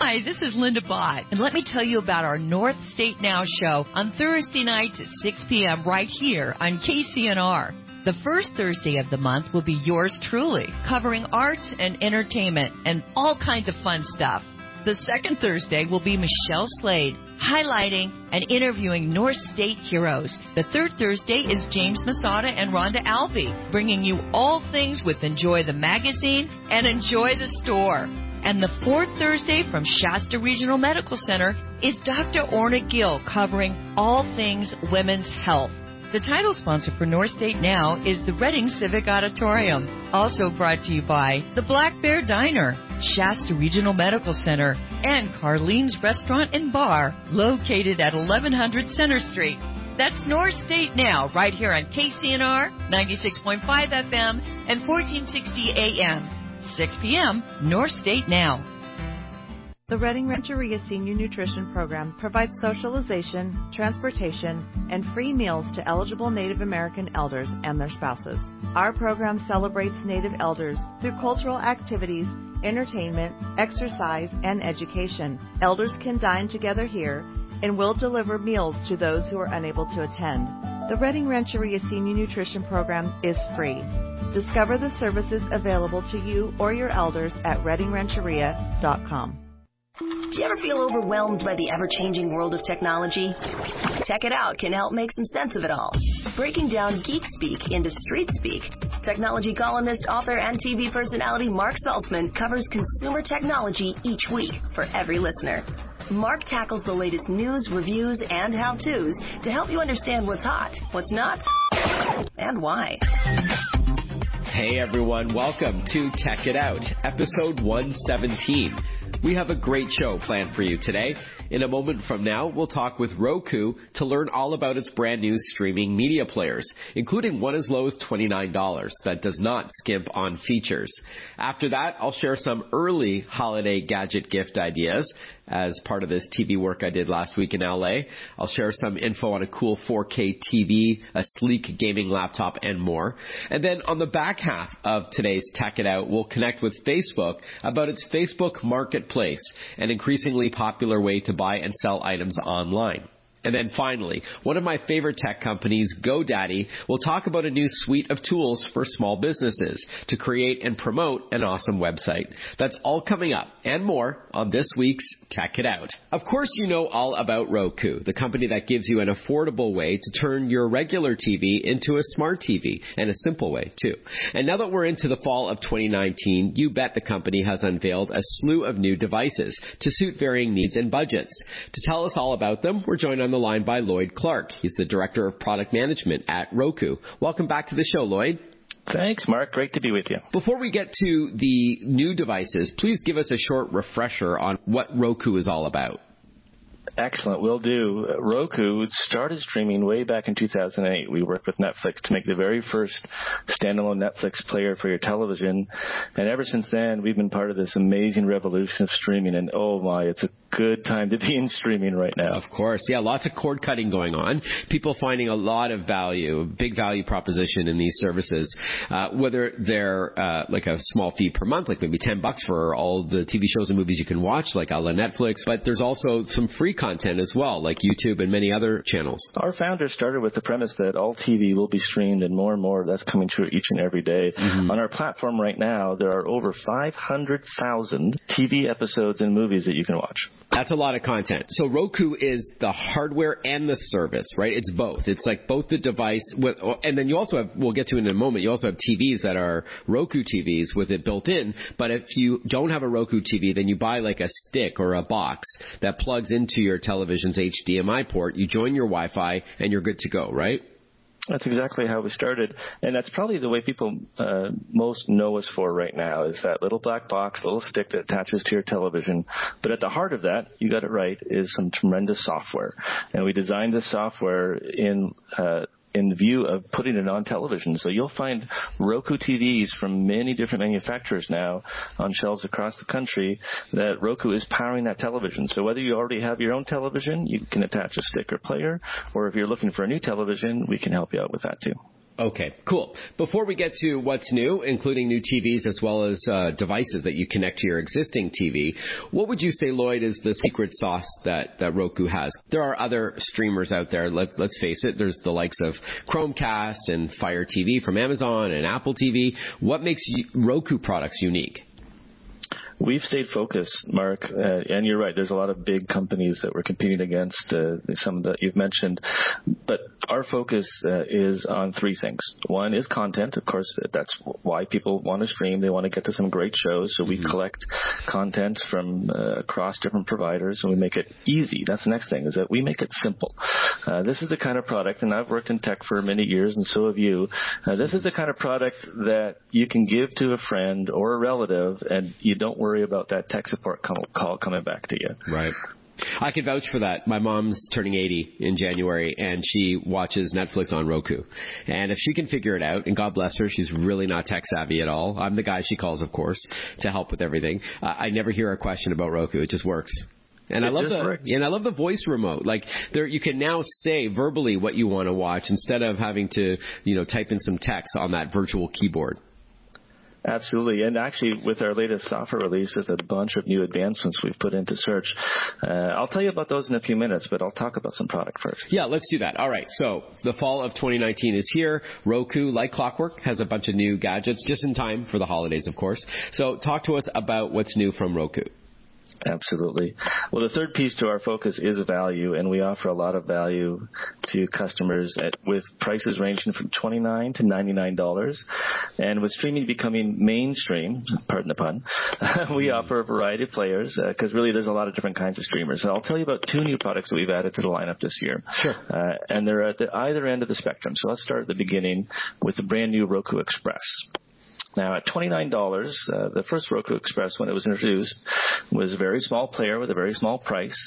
Hi, this is Linda Bott, and let me tell you about our North State Now show on Thursday nights at 6 p.m. right here on KCNR. The first Thursday of the month will be yours truly, covering arts and entertainment and all kinds of fun stuff. The second Thursday will be Michelle Slade, highlighting and interviewing North State heroes. The third Thursday is James Masada and Rhonda Alvey, bringing you all things with Enjoy the Magazine and Enjoy the Store. And the fourth Thursday from Shasta Regional Medical Center is Dr. Orna Gill, covering all things women's health. The title sponsor for North State Now is the Reading Civic Auditorium. Also brought to you by the Black Bear Diner, Shasta Regional Medical Center, and Carlene's Restaurant and Bar, located at 1100 Center Street. That's North State Now, right here on KCNR, 96.5 FM and 1460 AM. 6 p.m., North State Now. The Reading Rancheria Senior Nutrition Program provides socialization, transportation, and free meals to eligible Native American elders and their spouses. Our program celebrates Native elders through cultural activities, entertainment, exercise, and education. Elders can dine together here and will deliver meals to those who are unable to attend. The Reading Rancheria Senior Nutrition Program is free. Discover the services available to you or your elders at readingrancheria.com. Do you ever feel overwhelmed by the ever-changing world of technology? Tech It Out can help make some sense of it all. Breaking down geek speak into street speak, technology columnist, author, and TV personality Mark Saltzman covers consumer technology each week for every listener. Mark tackles the latest news, reviews, and how-tos to help you understand what's hot, what's not, and why. Hey everyone, welcome to Tech It Out, episode 117. We have a great show planned for you today. In a moment from now, we'll talk with Roku to learn all about its brand new streaming media players, including one as low as $29 that does not skimp on features. After that, I'll share some early holiday gadget gift ideas as part of this TV work I did last week in LA. I'll share some info on a cool 4K TV, a sleek gaming laptop, and more. And then on the back half of today's Tech It Out, we'll connect with Facebook about its Facebook Marketplace, an increasingly popular way to buy and sell items online. And then finally, one of my favorite tech companies, GoDaddy, will talk about a new suite of tools for small businesses to create and promote an awesome website. That's all coming up and more on this week's Tech It Out. Of course, you know all about Roku, the company that gives you an affordable way to turn your regular TV into a smart TV, and a simple way, too. And now that we're into the fall of 2019, you bet the company has unveiled a slew of new devices to suit varying needs and budgets. To tell us all about them, we're joined on the line by Lloyd Clark. He's the Director of Product Management at Roku. Welcome back to the show, Lloyd. Thanks, Mark. Great to be with you. Before we get to the new devices, please give us a short refresher on what Roku is all about. Excellent. Will do. Roku started streaming way back in 2008. We worked with Netflix to make the very first standalone Netflix player for your television. And ever since then, we've been part of this amazing revolution of streaming. And oh my, it's a good time to be in streaming right now. Of course. Yeah, lots of cord cutting going on. People finding a lot of value, a big value proposition in these services, whether they're like a small fee per month, like maybe $10 for all the TV shows and movies you can watch, like a la Netflix. But there's also some free content as well, like YouTube and many other channels. Our founders started with the premise that all TV will be streamed, and more that's coming true each and every day. Mm-hmm. On our platform right now, there are over 500,000 TV episodes and movies that you can watch. That's a lot of content. So Roku is the hardware and the service, right? It's both. It's like both the device, and then you also have, we'll get to in a moment, you also have TVs that are Roku TVs with it built in. But if you don't have a Roku TV, then you buy like a stick or a box that plugs into your television's HDMI port. You join your Wi-Fi and you're good to go, right? That's exactly how we started, and that's probably the way people most know us for right now, is that little black box, little stick that attaches to your television. But at the heart of that, you got it right, is some tremendous software. And we designed this software in view of putting it on television. So you'll find Roku TVs from many different manufacturers now on shelves across the country that Roku is powering that television. So whether you already have your own television, you can attach a stick or player, or if you're looking for a new television, we can help you out with that too. Okay, cool. Before we get to what's new, including new TVs as well as devices that you connect to your existing TV, what would you say, Lloyd, is the secret sauce that Roku has? There are other streamers out there. Let's face it. There's the likes of Chromecast and Fire TV from Amazon and Apple TV. What makes Roku products unique? We've stayed focused, Mark, and you're right. There's a lot of big companies that we're competing against, some that you've mentioned. But our focus is on three things. One is content. Of course, that's why people want to stream. They want to get to some great shows. So we collect content from across different providers, and we make it easy. That's the next thing, is that we make it simple. This is the kind of product, and I've worked in tech for many years, and so have you. This is the kind of product that you can give to a friend or a relative, and you don't worry about that tech support call coming back to you. Right. I can vouch for that. My mom's turning 80 in January, and she watches Netflix on Roku. And if she can figure it out, and God bless her, she's really not tech savvy at all. I'm the guy she calls, of course, to help with everything. I never hear a question about Roku. It just works. And I love the voice remote. Like, there, you can now say verbally what you want to watch instead of having to, type in some text on that virtual keyboard. Absolutely. And actually, with our latest software release, there's a bunch of new advancements we've put into search. I'll tell you about those in a few minutes, but I'll talk about some product first. Yeah, let's do that. All right. So the fall of 2019 is here. Roku, like clockwork, has a bunch of new gadgets just in time for the holidays, of course. So talk to us about what's new from Roku. Absolutely. Well, the third piece to our focus is value, and we offer a lot of value to customers with prices ranging from $29 to $99. And with streaming becoming mainstream, pardon the pun, we offer a variety of players because really there's a lot of different kinds of streamers. So I'll tell you about two new products that we've added to the lineup this year. Sure. And they're at either end of the spectrum. So let's start at the beginning with the brand new Roku Express. Now, at $29, the first Roku Express, when it was introduced, was a very small player with a very small price.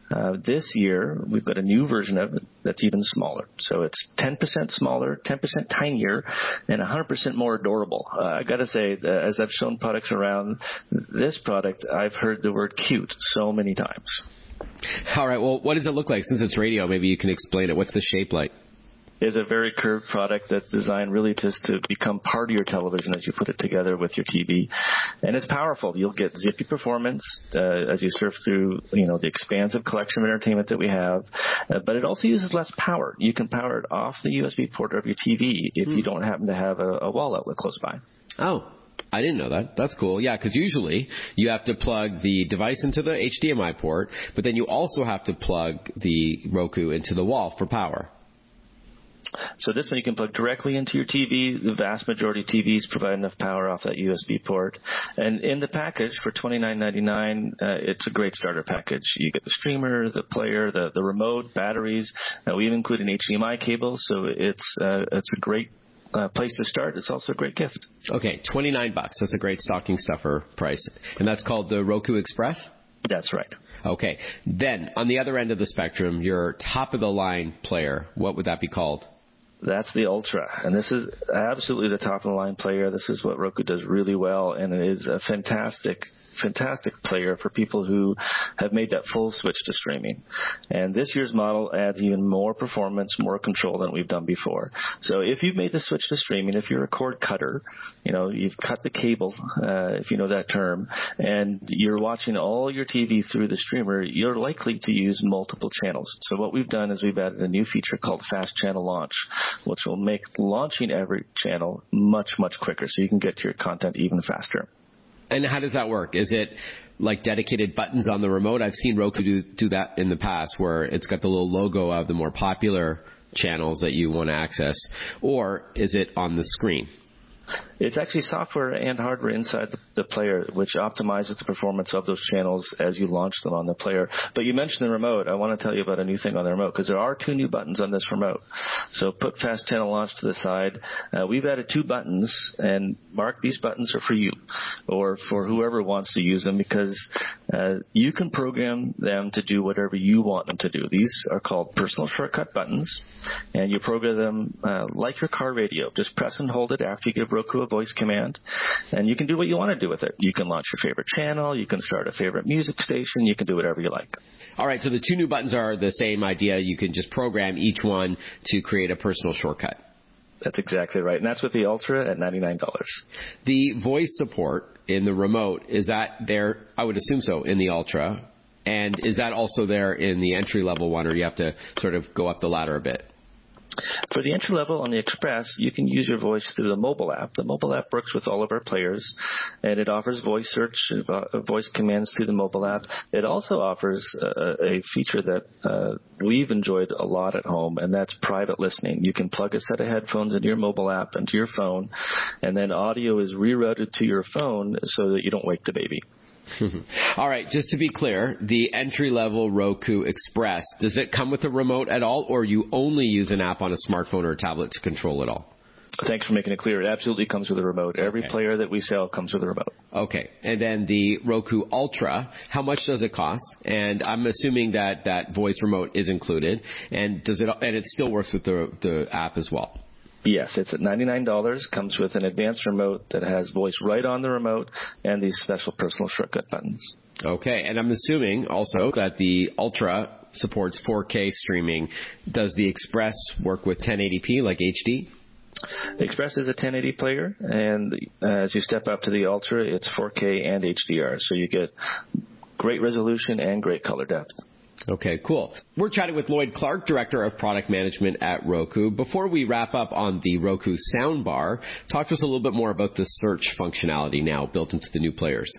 This year, we've got a new version of it that's even smaller. So it's 10% smaller, 10% tinier, and 100% more adorable. I got to say, as I've shown products around this product, I've heard the word cute so many times. All right. Well, what does it look like? Since it's radio, maybe you can explain it. What's the shape like? Is a very curved product that's designed really just to become part of your television as you put it together with your TV. And it's powerful. You'll get zippy performance as you surf through, the expansive collection of entertainment that we have. But it also uses less power. You can power it off the USB port of your TV if you don't happen to have a wall outlet close by. Oh. I didn't know that. That's cool. Yeah, because usually you have to plug the device into the HDMI port, but then you also have to plug the Roku into the wall for power. So this one you can plug directly into your TV. The vast majority of TVs provide enough power off that USB port. And in the package for $29.99, it's a great starter package. You get the streamer, the player, the remote, batteries. We even include an HDMI cable, so it's a great place to start. It's also a great gift. Okay, $29. That's a great stocking stuffer price. And that's called the Roku Express? That's right. Okay. Then, on the other end of the spectrum, your top-of-the-line player, what would that be called? That's the Ultra, and this is absolutely the top-of-the-line player. This is what Roku does really well, and it is a fantastic player for people who have made that full switch to streaming. And this year's model adds even more performance, more control than we've done before. So if you've made the switch to streaming, if you're a cord cutter, you've cut the cable, if you know that term, and you're watching all your TV through the streamer, you're likely to use multiple channels. So what we've done is we've added a new feature called Fast Channel Launch, which will make launching every channel much, much quicker, so you can get to your content even faster. And how does that work? Is it like dedicated buttons on the remote? I've seen Roku do that in the past where it's got the little logo of the more popular channels that you want to access. Or is it on the screen? It's actually software and hardware inside the player, which optimizes the performance of those channels as you launch them on the player. But you mentioned the remote. I want to tell you about a new thing on the remote, because there are two new buttons on this remote. So put Fast Channel Launch to the side. We've added two buttons, and Mark, these buttons are for you or for whoever wants to use them, because you can program them to do whatever you want them to do. These are called personal shortcut buttons, and you program them like your car radio. Just press and hold it after you give Roku a voice command, and you can do what you want to do with it. You can launch your favorite channel, you can start a favorite music station, you can do whatever you like. All right, so the two new buttons are the same idea. You can just program each one to create a personal shortcut. That's exactly right. And that's with the Ultra at $99. The voice support in the remote, is that there? I would assume so in the Ultra. And is that also there in the entry-level one, or you have to sort of go up the ladder a bit? For the entry level on the Express, you can use your voice through the mobile app. The mobile app works with all of our players, and it offers voice search, voice commands through the mobile app. It also offers a feature that we've enjoyed a lot at home, and that's private listening. You can plug a set of headphones into your mobile app, into your phone, and then audio is rerouted to your phone so that you don't wake the baby. All right, just to be clear, the entry-level Roku Express, does it come with a remote at all, or you only use an app on a smartphone or a tablet to control it all? Thanks for making it clear. It absolutely comes with a remote. Every player that we sell comes with a remote. Okay. And then the Roku Ultra, how much does it cost? And I'm assuming that that voice remote is included. And it still works with the app as well? Yes, it's at $99, comes with an advanced remote that has voice right on the remote and these special personal shortcut buttons. Okay, and I'm assuming also that the Ultra supports 4K streaming. Does the Express work with 1080p like HD? The Express is a 1080 player, and as you step up to the Ultra, it's 4K and HDR, so you get great resolution and great color depth. Okay, cool. We're chatting with Lloyd Clark, Director of Product Management at Roku. Before we wrap up on the Roku soundbar, talk to us a little bit more about the search functionality now built into the new players.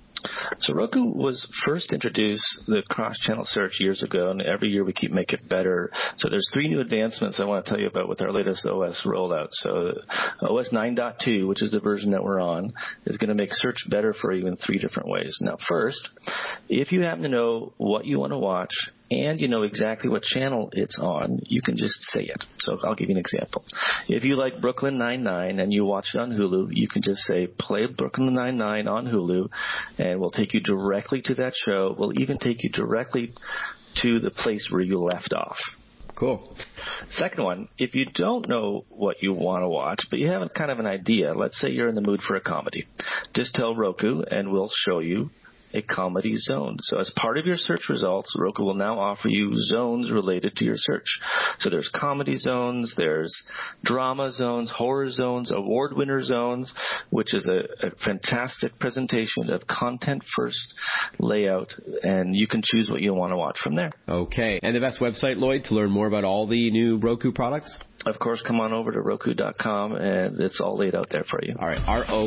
So Roku was first introduced the cross-channel search years ago, and every year we keep making it better. So there's 3 new advancements I want to tell you about with our latest OS rollout. So OS 9.2, which is the version that we're on, is going to make search better for you in 3 different ways. Now, first, if you happen to know what you want to watch and you know exactly what channel it's on, you can just say it. So I'll give you an example. If you like Brooklyn Nine-Nine and you watch it on Hulu, you can just say, play Brooklyn Nine-Nine on Hulu, and we'll take you directly to that show. We'll even take you directly to the place where you left off. Cool. Second one, if you don't know what you want to watch, but you have kind of an idea, let's say you're in the mood for a comedy, just tell Roku and we'll show you a comedy zone. So as part of your search results, Roku will now offer you zones related to your search. So there's comedy zones, there's drama zones, horror zones, award winner zones, which is a fantastic presentation of content first layout, and you can choose what you want to watch from there. Okay. And the best website, Lloyd, to learn more about all the new Roku products? Of course, come on over to Roku.com, and it's all laid out there for you. All right,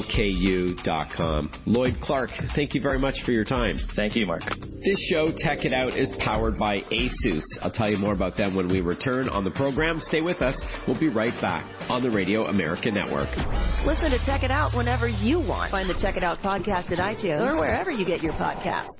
ROKU.com. Lloyd Clark, thank you very much for your time. Thank you, Mark. This show, Tech It Out, is powered by ASUS. I'll tell you more about them when we return on the program. Stay with us. We'll be right back on the Radio America Network. Listen to Tech It Out whenever you want. Find the Tech It Out podcast at iTunes or wherever you get your podcasts.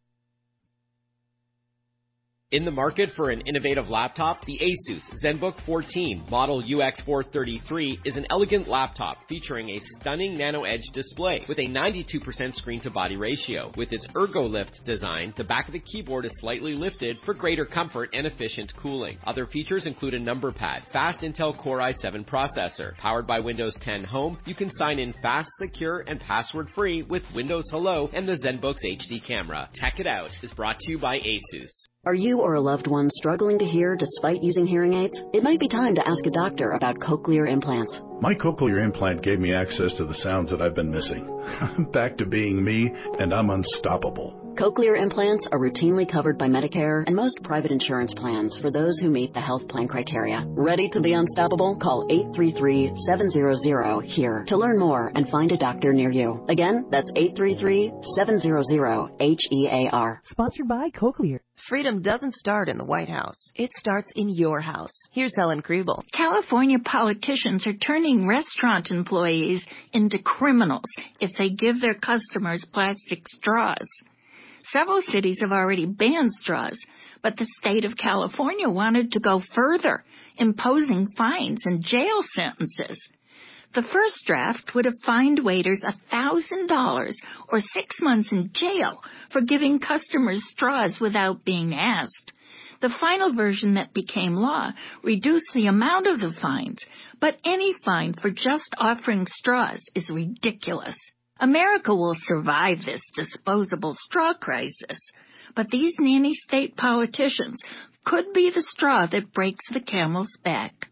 In the market for an innovative laptop, the ASUS ZenBook 14 Model UX433 is an elegant laptop featuring a stunning Nano Edge display with a 92% screen-to-body ratio. With its ErgoLift design, the back of the keyboard is slightly lifted for greater comfort and efficient cooling. Other features include a number pad, fast Intel Core i7 processor. Powered by Windows 10 Home, you can sign in fast, secure, and password-free with Windows Hello and the ZenBook's HD camera. Tech It Out is brought to you by ASUS. Are you or a loved one struggling to hear despite using hearing aids? It might be time to ask a doctor about cochlear implants. My cochlear implant gave me access to the sounds that I've been missing. I'm back to being me, and I'm unstoppable. Cochlear implants are routinely covered by Medicare and most private insurance plans for those who meet the health plan criteria. Ready to be unstoppable? Call 833-700-HERE to learn more and find a doctor near you. Again, that's 833-700-HEAR. Sponsored by Cochlear. Freedom doesn't start in the White House. It starts in your house. Here's Helen Kriebel. California politicians are turning restaurant employees into criminals if they give their customers plastic straws. Several cities have already banned straws, but the state of California wanted to go further, imposing fines and jail sentences. The first draft would have fined waiters $1,000 or 6 months in jail for giving customers straws without being asked. The final version that became law reduced the amount of the fines, but any fine for just offering straws is ridiculous. America will survive this disposable straw crisis, but these nanny state politicians could be the straw that breaks the camel's back.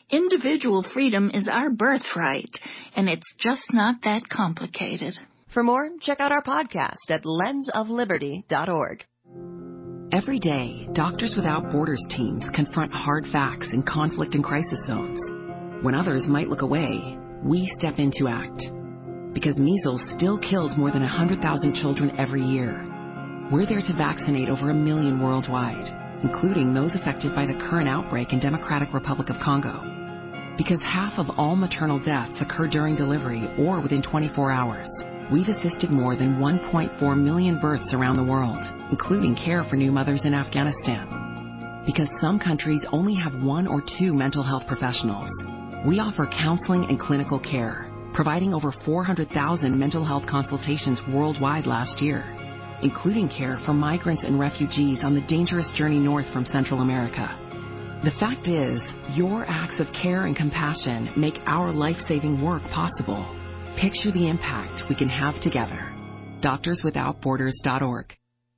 Individual freedom is our birthright, and it's just not that complicated. For more, check out our podcast at lensofliberty.org. Every day, Doctors Without Borders teams confront hard facts in conflict and crisis zones. When others might look away, we step in to act. Because measles still kills more than 100,000 children every year. We're there to vaccinate over 1 million worldwide, including those affected by the current outbreak in Democratic Republic of Congo. Because half of all maternal deaths occur during delivery or within 24 hours. We've assisted more than 1.4 million births around the world, including care for new mothers in Afghanistan. Because some countries only have 1 or 2 mental health professionals, we offer counseling and clinical care, providing over 400,000 mental health consultations worldwide last year, including care for migrants and refugees on the dangerous journey north from Central America. The fact is, your acts of care and compassion make our life-saving work possible. Picture the impact we can have together. DoctorsWithoutBorders.org.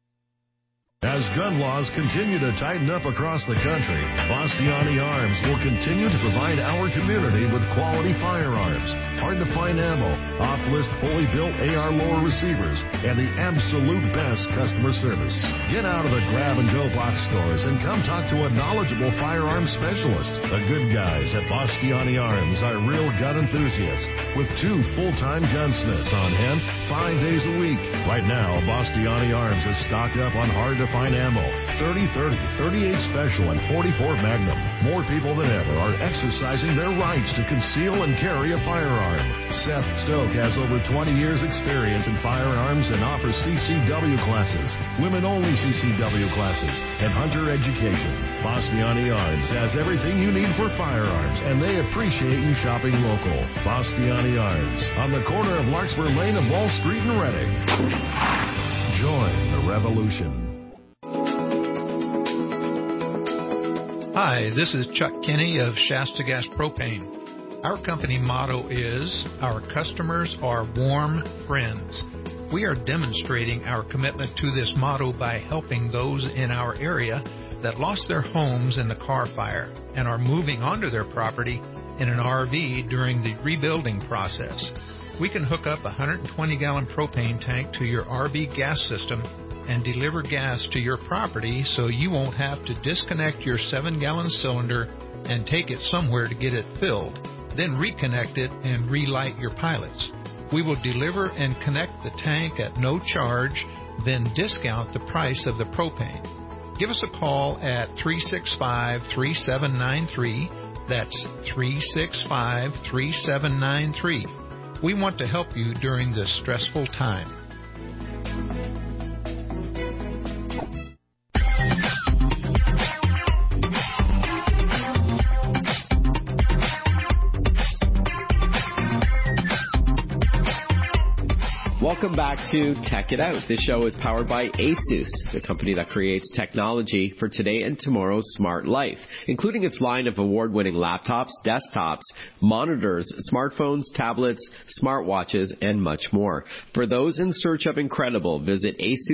As gun laws continue to tighten up across the country, Bastiani Arms will continue to provide our community with quality firearms, hard-to-find ammo, off-list fully built AR lower receivers, and the absolute best customer service. Get out of the grab-and-go box stores and come talk to a knowledgeable firearms specialist. The good guys at Bastiani Arms are real gun enthusiasts with 2 full-time gunsmiths on hand 5 days a week. Right now, Bastiani Arms is stocked up on hard-to-find ammo, 30-30, 38 Special, and 44 Magnum. More people than ever are exercising their rights to conceal and carry a firearm. Seth Stoke has over 20 years experience in firearms and offers CCW classes, women-only CCW classes, and hunter education. Bastiani Arms has everything you need for firearms, and they appreciate you shopping local. Bastiani Arms, on the corner of Larkspur Lane and Wall Street in Reading. Join the revolution. Hi, this is Chuck Kinney of Shasta Gas Propane. Our company motto is, our customers are warm friends. We are demonstrating our commitment to this motto by helping those in our area that lost their homes in the Carr fire and are moving onto their property in an RV during the rebuilding process. We can hook up a 120-gallon propane tank to your RV gas system and deliver gas to your property so you won't have to disconnect your 7-gallon cylinder and take it somewhere to get it filled, then reconnect it and relight your pilots. We will deliver and connect the tank at no charge, then discount the price of the propane. Give us a call at 365-3793. That's 365-3793. We want to help you during this stressful time. Welcome back to Tech It Out. This show is powered by ASUS, the company that creates technology for today and tomorrow's smart life, including its line of award-winning laptops, desktops, monitors, smartphones, tablets, smartwatches, and much more. For those in search of incredible, visit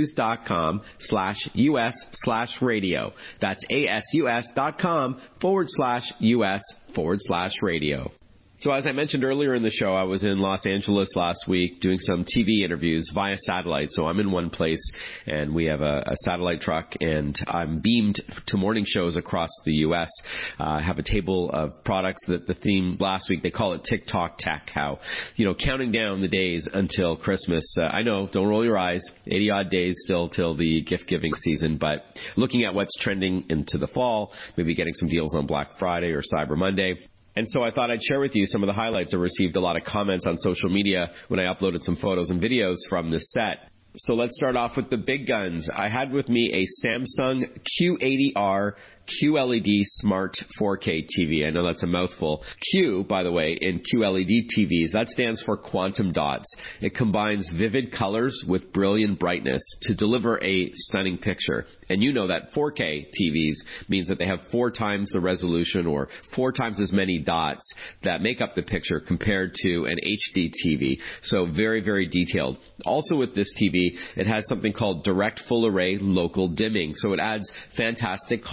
asus.com/US/radio. That's ASUS.com/US/radio. So as I mentioned earlier in the show, I was in Los Angeles last week doing some TV interviews via satellite. So I'm in one place, and we have a satellite truck, and I'm beamed to morning shows across the U.S. I have a table of products that the theme last week, they call it TikTok Tech, how, counting down the days until Christmas. I know, don't roll your eyes, 80-odd days still till the gift-giving season, but looking at what's trending into the fall, maybe getting some deals on Black Friday or Cyber Monday. And so I thought I'd share with you some of the highlights. I received a lot of comments on social media when I uploaded some photos and videos from this set. So let's start off with the big guns. I had with me a Samsung Q80R QLED Smart 4K TV. I know that's a mouthful. Q, by the way, in QLED TVs, that stands for quantum dots. It combines vivid colors with brilliant brightness to deliver a stunning picture. And you know that 4K TVs means that they have 4 times the resolution or 4 times as many dots that make up the picture compared to an HD TV. So very, very detailed. Also with this TV, it has something called direct full array local dimming. So it adds fantastic contrast.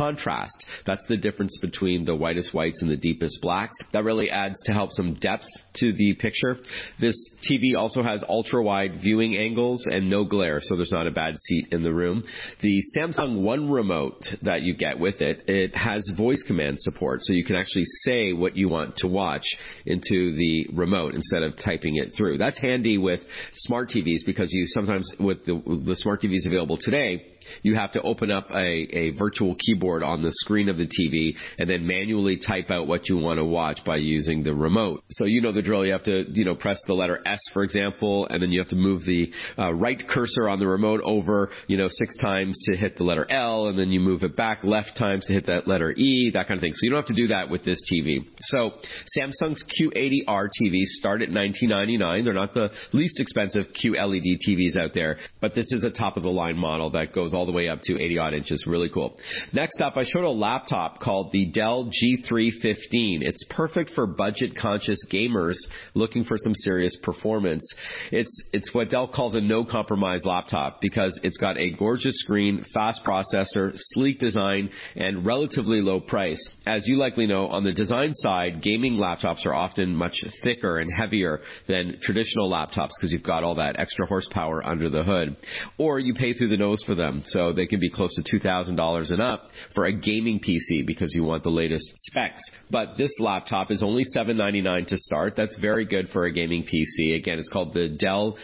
contrast. That's the difference between the whitest whites and the deepest blacks. That really adds to help some depth to the picture. This TV also has ultra-wide viewing angles and no glare, so there's not a bad seat in the room. The Samsung One remote that you get with it, it has voice command support, so you can actually say what you want to watch into the remote instead of typing it through. That's handy with smart TVs because you sometimes, with the smart TVs available today, you have to open up a virtual keyboard on the screen of the TV and then manually type out what you want to watch by using the remote. So you know the drill. You have to, press the letter S, for example, and then you have to move the right cursor on the remote over, 6 times to hit the letter L, and then you move it back left times to hit that letter E, that kind of thing. So you don't have to do that with this TV. So Samsung's Q80R TVs start at $19.99. They're not the least expensive QLED TVs out there, but this is a top-of-the-line model that goes all the way up to 80-odd inches. Really cool. Next up, I showed a laptop called the Dell G315. It's perfect for budget-conscious gamers looking for some serious performance. It's what Dell calls a no-compromise laptop because it's got a gorgeous screen, fast processor, sleek design, and relatively low price. As you likely know, on the design side, gaming laptops are often much thicker and heavier than traditional laptops because you've got all that extra horsepower under the hood. Or you pay through the nose for them. So they can be close to $2,000 and up for a gaming PC because you want the latest specs. But this laptop is only $799 to start. That's very good for a gaming PC. Again, it's called the Dell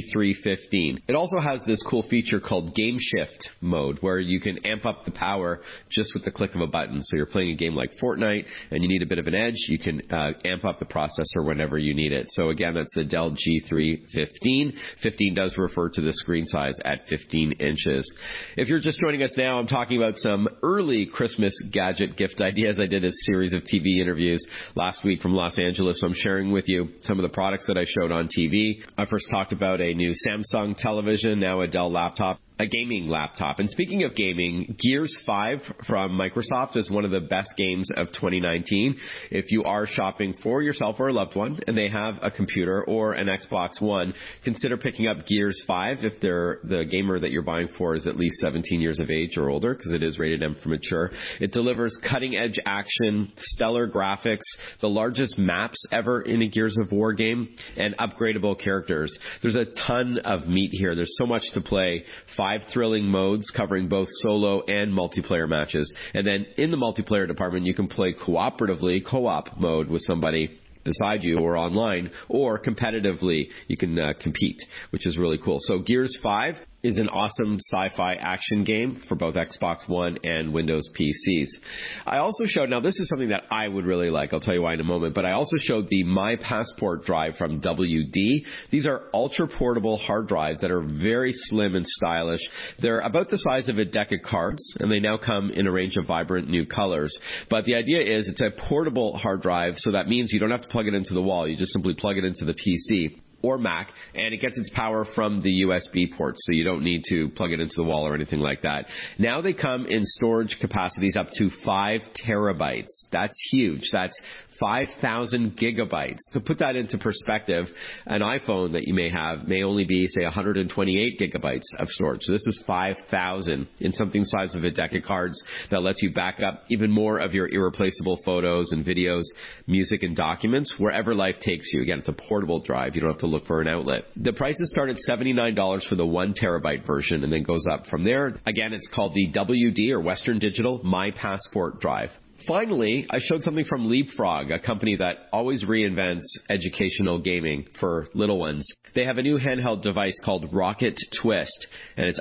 G315. It also has this cool feature called Game Shift mode where you can amp up the power just with the click of a button. So you're playing a game like Fortnite and you need a bit of an edge, you can amp up the processor whenever you need it. So again, that's the Dell G315. 15 does refer to the screen size at 15 inches. If you're just joining us now, I'm talking about some early Christmas gadget gift ideas. I did a series of TV interviews last week from Los Angeles, so I'm sharing with you some of the products that I showed on TV. I first talked about a new Samsung television, now a Dell laptop, a gaming laptop. And speaking of gaming, Gears 5 from Microsoft is one of the best games of 2019. If you are shopping for yourself or a loved one and they have a computer or an Xbox One, consider picking up Gears 5 if the gamer that you're buying for is at least 17 years of age or older, because it is rated M for mature. It delivers cutting-edge action, stellar graphics, the largest maps ever in a Gears of War game, and upgradable characters. There's a ton of meat here. There's so much to play. 5 thrilling modes covering both solo and multiplayer matches. And then in the multiplayer department, you can play cooperatively, co-op mode with somebody beside you or online, or competitively you can compete, which is really cool. So Gears 5 is an awesome sci-fi action game for both Xbox One and Windows PCs. I also showed, now this is something that I would really like, I'll tell you why in a moment, but I also showed the My Passport drive from WD. These are ultra-portable hard drives that are very slim and stylish. They're about the size of a deck of cards, and they now come in a range of vibrant new colors. But the idea is it's a portable hard drive, so that means you don't have to plug it into the wall. You just simply plug it into the PC or Mac, and it gets its power from the USB port, so you don't need to plug it into the wall or anything like that. Now they come in storage capacities up to 5 terabytes. That's huge. That's 5,000 gigabytes. To put that into perspective, an iPhone that you may have may only be, say, 128 gigabytes of storage. So this is 5,000 in something the size of a deck of cards that lets you back up even more of your irreplaceable photos and videos, music, and documents wherever life takes you. Again, it's a portable drive. You don't have to look for an outlet. The prices start at $79 for the 1 terabyte version and then goes up from there. Again, it's called the WD or Western Digital My Passport drive. Finally, I showed something from Leapfrog, a company that always reinvents educational gaming for little ones. They have a new handheld device called Rockit Twist, and it's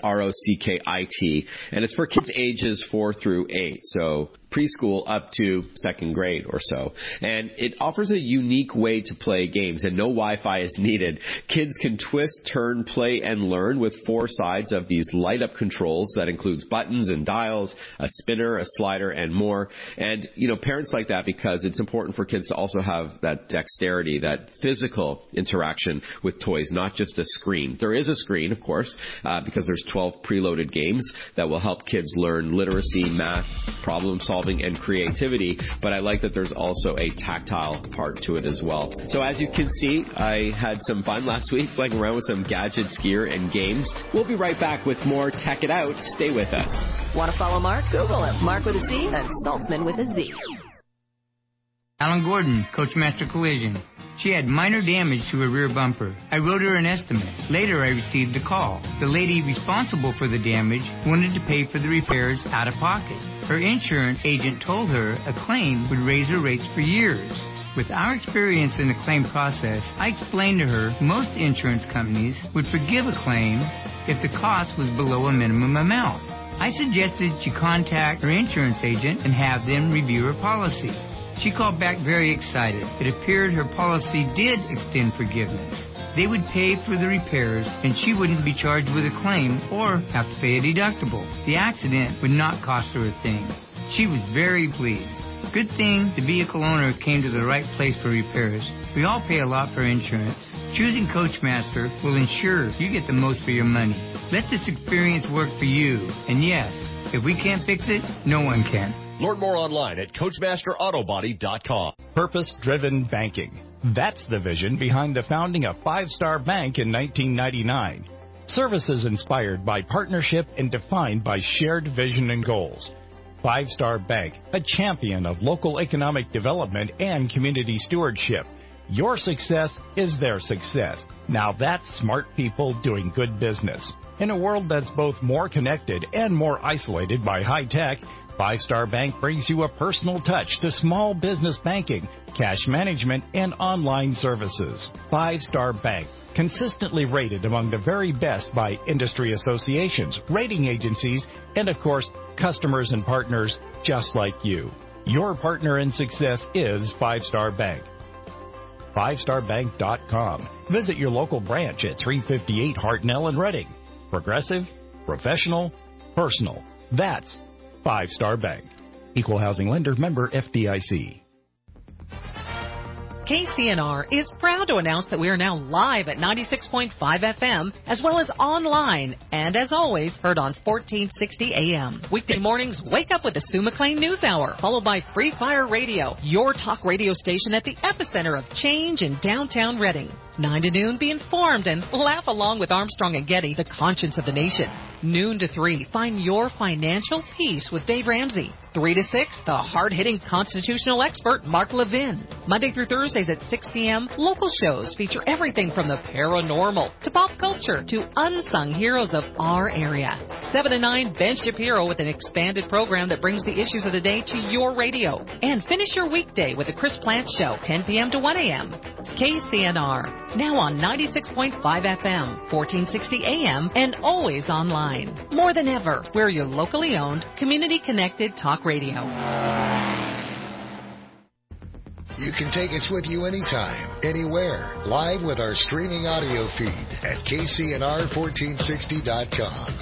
ROCKIT, and it's for kids ages 4 through 8, so preschool up to second grade or so. And it offers a unique way to play games, and no Wi-Fi is needed. Kids can twist, turn, play, and learn with 4 sides of these light-up controls that includes buttons and dials, a spinner, a slider, and more. And, parents like that because it's important for kids to also have that dexterity, that physical interaction with toys, not just a screen. There is a screen, of course, because there's 12 preloaded games that will help kids learn literacy, math, problem solving, solving and creativity, but I like that there's also a tactile part to it as well. So as you can see, I had some fun last week playing around with some gadgets, gear, and games. We'll be right back with more Tech It Out. Stay with us. Want to follow Mark? Google him. Mark with a C and Saltzman with a Z. Alan Gordon, Coachmaster Collision. She had minor damage to her rear bumper. I wrote her an estimate. Later, I received a call. The lady responsible for the damage wanted to pay for the repairs out of pocket. Her insurance agent told her a claim would raise her rates for years. With our experience in the claim process, I explained to her most insurance companies would forgive a claim if the cost was below a minimum amount. I suggested she contact her insurance agent and have them review her policy. She called back very excited. It appeared her policy did extend forgiveness. They would pay for the repairs, and she wouldn't be charged with a claim or have to pay a deductible. The accident would not cost her a thing. She was very pleased. Good thing the vehicle owner came to the right place for repairs. We all pay a lot for insurance. Choosing Coachmaster will ensure you get the most for your money. Let this experience work for you. And yes, if we can't fix it, no one can. Learn more online at CoachmasterAutobody.com. Purpose-driven banking. That's the vision behind the founding of Five Star Bank in 1999. Services inspired by partnership and defined by shared vision and goals. Five Star Bank, a champion of local economic development and community stewardship. Your success is their success. Now that's smart people doing good business. In a world that's both more connected and more isolated by high tech, Five Star Bank brings you a personal touch to small business banking, cash management, and online services. Five Star Bank, consistently rated among the very best by industry associations, rating agencies, and of course, customers and partners just like you. Your partner in success is Five Star Bank. FiveStarBank.com. Visit your local branch at 358 Hartnell in Reading. Progressive, professional, personal. That's Five Star Bank. Equal housing lender, member FDIC. KCNR is proud to announce that we are now live at 96.5 FM as well as online and as always heard on 1460 AM. Weekday mornings, wake up with the Sue McLean News Hour followed by Free Fire Radio, your talk radio station at the epicenter of change in downtown Reading. 9 to noon, be informed and laugh along with Armstrong and Getty, the conscience of the nation. Noon to 3, find your financial peace with Dave Ramsey. 3 to 6, the hard-hitting constitutional expert Mark Levin. Monday through Thursdays at 6 p.m., local shows feature everything from the paranormal to pop culture to unsung heroes of our area. 7 to 9, Ben Shapiro with an expanded program that brings the issues of the day to your radio. And finish your weekday with the Chris Plant Show, 10 p.m. to 1 a.m. KCNR, now on 96.5 FM, 1460 AM, and always online. More than ever, we're your locally owned, community-connected talk radio. You can take us with you anytime, anywhere, live with our streaming audio feed at KCNR1460.com.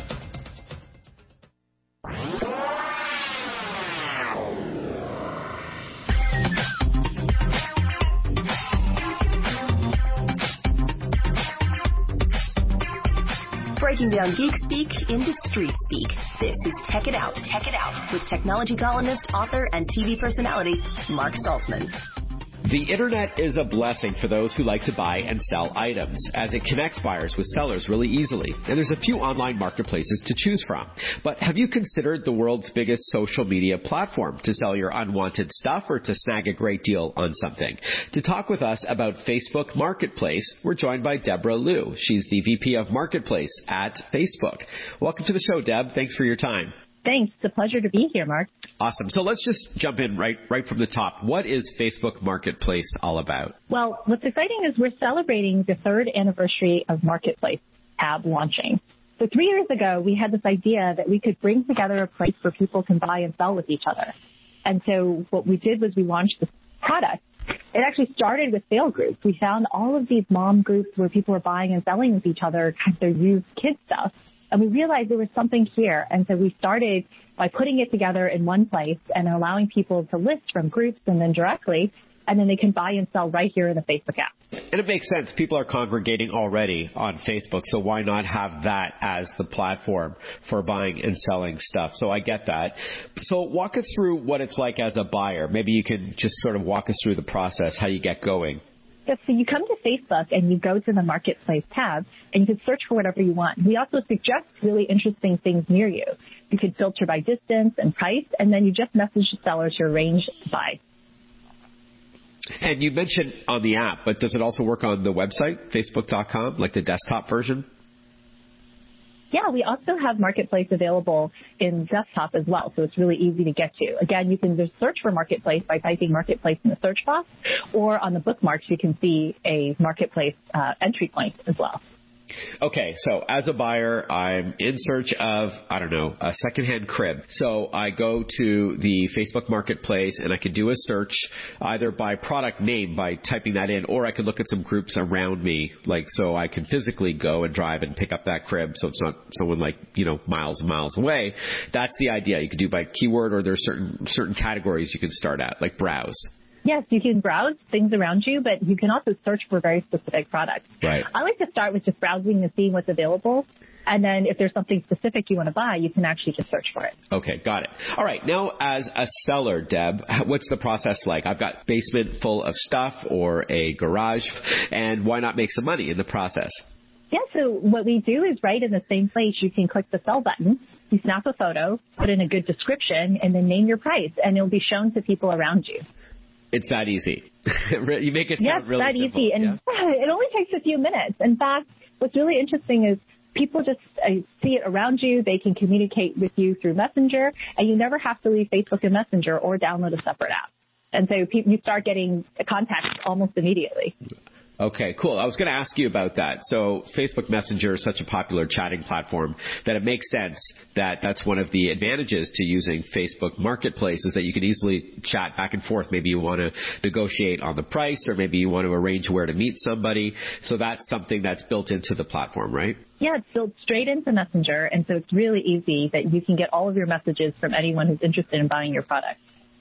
Breaking down geek speak into street speak. This is Tech It Out. Tech It Out with technology columnist, author, and TV personality Mark Saltzman. The internet is a blessing for those who like to buy and sell items, as it connects buyers with sellers really easily. And there's a few online marketplaces to choose from. But have you considered the world's biggest social media platform to sell your unwanted stuff or to snag a great deal on something? To talk with us about Facebook Marketplace, we're joined by Deborah Liu. She's the VP of Marketplace at Facebook. Welcome to the show, Deb. Thanks for your time. Thanks. It's a pleasure to be here, Mark. Awesome. So let's just jump in right from the top. What is Facebook Marketplace all about? Well, what's exciting is we're celebrating the 3rd anniversary of Marketplace tab launching. So 3 years ago, we had this idea that we could bring together a place where people can buy and sell with each other. And so what we did was we launched this product. It actually started with sale groups. We found all of these mom groups where people were buying and selling with each other, kind of their used kid stuff. And we realized there was something here. And so we started by putting it together in one place and allowing people to list from groups and then directly, and then they can buy and sell right here in the Facebook app. And it makes sense. People are congregating already on Facebook, so why not have that as the platform for buying and selling stuff? So I get that. So walk us through what it's like as a buyer. Maybe you can just sort of walk us through the process, how you get going. Yes, so you come to Facebook and you go to the Marketplace tab and you can search for whatever you want. We also suggest really interesting things near you. You could filter by distance and price, and then you just message the seller to arrange to buy. And you mentioned on the app, but does it also work on the website, facebook.com, like the desktop version? Yeah, we also have Marketplace available in desktop as well, so it's really easy to get to. Again, you can just search for Marketplace by typing Marketplace in the search box, or on the bookmarks, you can see a Marketplace entry point as well. Okay, so as a buyer, I'm in search of, a secondhand crib. So I go to the Facebook Marketplace and I can do a search either by product name by typing that in, or I can look at some groups around me, so I can physically go and drive and pick up that crib so it's not someone miles and miles away. That's the idea. You can do by keyword, or there's certain categories you can start at, like browse. Yes, you can browse things around you, but you can also search for very specific products. Right. I like to start with just browsing and seeing what's available. And then if there's something specific you want to buy, you can actually just search for it. Okay, got it. All right. Now, as a seller, Deb, what's the process like? I've got a basement full of stuff or a garage, and why not make some money in the process? Yeah, so what we do is right in the same place, you can click the sell button. You snap a photo, put in a good description, and then name your price, and it'll be shown to people around you. It's that easy. You make it sound really simple. Yes, that easy. And it only takes a few minutes. In fact, what's really interesting is people just see it around you. They can communicate with you through Messenger, and you never have to leave Facebook and Messenger or download a separate app. And so you start getting contacts almost immediately. Okay, cool. I was going to ask you about that. So Facebook Messenger is such a popular chatting platform that it makes sense that that's one of the advantages to using Facebook Marketplace is that you can easily chat back and forth. Maybe you want to negotiate on the price, or maybe you want to arrange where to meet somebody. So that's something that's built into the platform, right? Yeah, it's built straight into Messenger, and so it's really easy that you can get all of your messages from anyone who's interested in buying your product.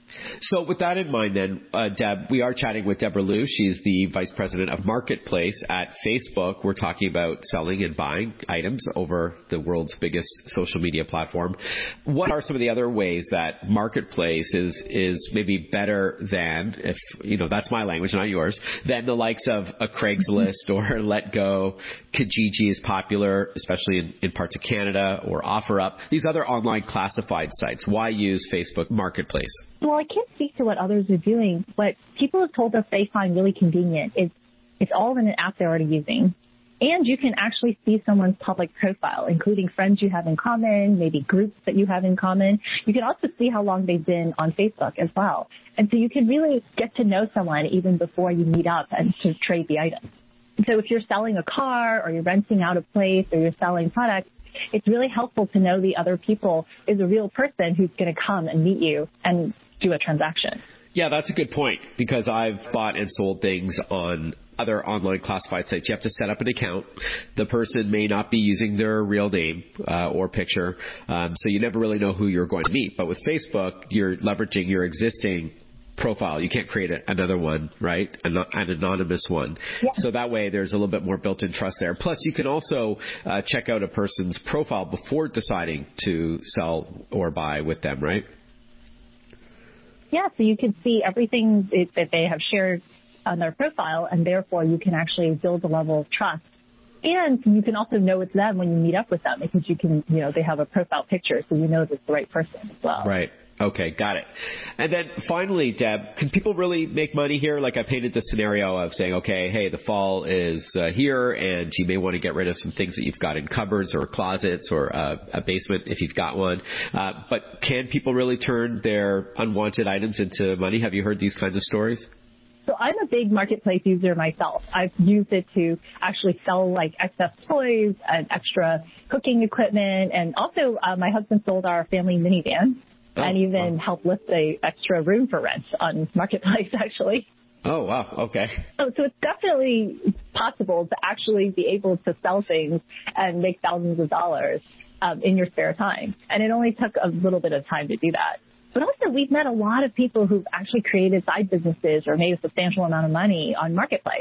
So with that in mind then, Deb, we are chatting with Deborah Liu. She's the Vice President of Marketplace at Facebook. We're talking about selling and buying items over the world's biggest social media platform. What are some of the other ways that Marketplace is maybe better than, if, that's my language, not yours, than the likes of a Craigslist or Letgo? Kijiji is popular, especially in parts of Canada, or OfferUp. These other online classified sites. Why use Facebook Marketplace? Well, I can't speak to what others are doing. What people have told us they find really convenient is it's all in an app they're already using. And you can actually see someone's public profile, including friends you have in common, maybe groups that you have in common. You can also see how long they've been on Facebook as well. And so you can really get to know someone even before you meet up and to trade the item. So if you're selling a car, or you're renting out a place, or you're selling products, it's really helpful to know the other people is a real person who's going to come and meet you and do a transaction. Yeah, that's a good point, because I've bought and sold things on other online classified sites. You have to set up an account. The person may not be using their real name or picture, so you never really know who you're going to meet. But with Facebook, you're leveraging your existing profile. You can't create another one, right? An anonymous one. Yeah. So that way there's a little bit more built-in trust there. Plus, you can also check out a person's profile before deciding to sell or buy with them, right? Yeah, so you can see everything that they have shared on their profile, and therefore you can actually build a level of trust. And you can also know it's them when you meet up with them, because you can, they have a profile picture, so you know it's the right person as well. Right. Okay, got it. And then finally, Deb, can people really make money here? Like I painted the scenario of saying, okay, hey, the fall is here, and you may want to get rid of some things that you've got in cupboards or closets or a basement if you've got one. But can people really turn their unwanted items into money? Have you heard these kinds of stories? So I'm a big Marketplace user myself. I've used it to actually sell like excess toys and extra cooking equipment. And also my husband sold our family minivan. And even help list a extra room for rent on Marketplace, actually. Oh, wow. Okay. So it's definitely possible to actually be able to sell things and make thousands of dollars in your spare time. And it only took a little bit of time to do that. But also, we've met a lot of people who've actually created side businesses or made a substantial amount of money on Marketplace.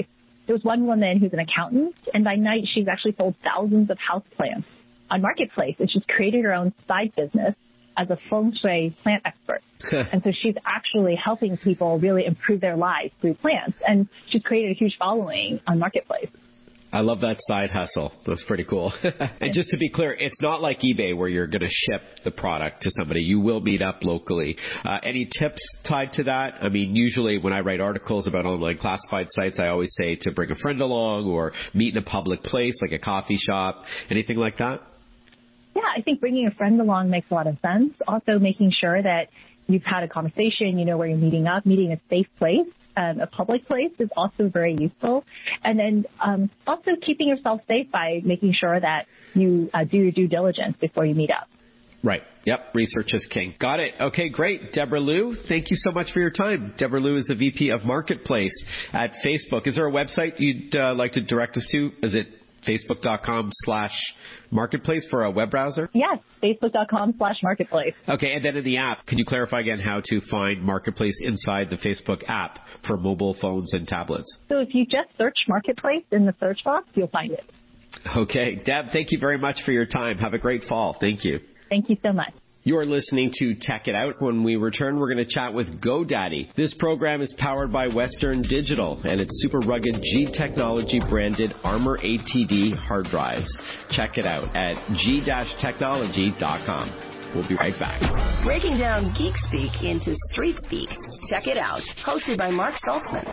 There was one woman who's an accountant, and by night she's actually sold thousands of houseplants on Marketplace, and she's created her own side business as a feng shui plant expert. And so she's actually helping people really improve their lives through plants, and she's created a huge following on Marketplace. I love that side hustle. That's pretty cool. And just to be clear, it's not like eBay where you're going to ship the product to somebody. You will meet up locally. Any tips tied to that? I mean, usually when I write articles about online classified sites, I always say to bring a friend along or meet in a public place like a coffee shop. Anything like that? Yeah, I think bringing a friend along makes a lot of sense. Also making sure that you've had a conversation, you know where you're meeting up, meeting a safe place. A public place is also very useful. And then also keeping yourself safe by making sure that you do your due diligence before you meet up. Right. Yep. Research is king. Got it. Okay, great. Deborah Liu, thank you so much for your time. Deborah Liu is the VP of Marketplace at Facebook. Is there a website you'd like to direct us to? Is it facebook.com/marketplace for a web browser? Yes, facebook.com/marketplace. Okay, and then in the app, can you clarify again how to find Marketplace inside the Facebook app for mobile phones and tablets? So if you just search Marketplace in the search box, you'll find it. Okay, Deb, thank you very much for your time. Have a great fall. Thank you. Thank you so much. You're listening to Tech It Out. When we return, we're going to chat with GoDaddy. This program is powered by Western Digital and its super rugged G Technology branded Armor ATD hard drives. Check it out at g-technology.com. We'll be right back. Breaking down geek speak into street speak. Check it out. Hosted by Mark Saltzman.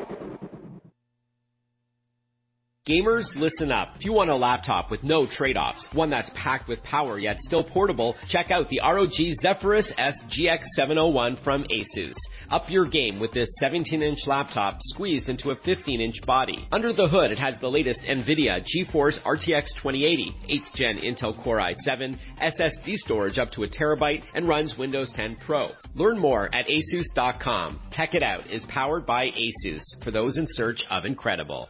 Gamers, listen up. If you want a laptop with no trade-offs, one that's packed with power yet still portable, check out the ROG Zephyrus S GX701 from Asus. Up your game with this 17-inch laptop squeezed into a 15-inch body. Under the hood, it has the latest NVIDIA GeForce RTX 2080, 8th Gen Intel Core i7, SSD storage up to a terabyte, and runs Windows 10 Pro. Learn more at asus.com. Tech It Out is powered by Asus for those in search of incredible.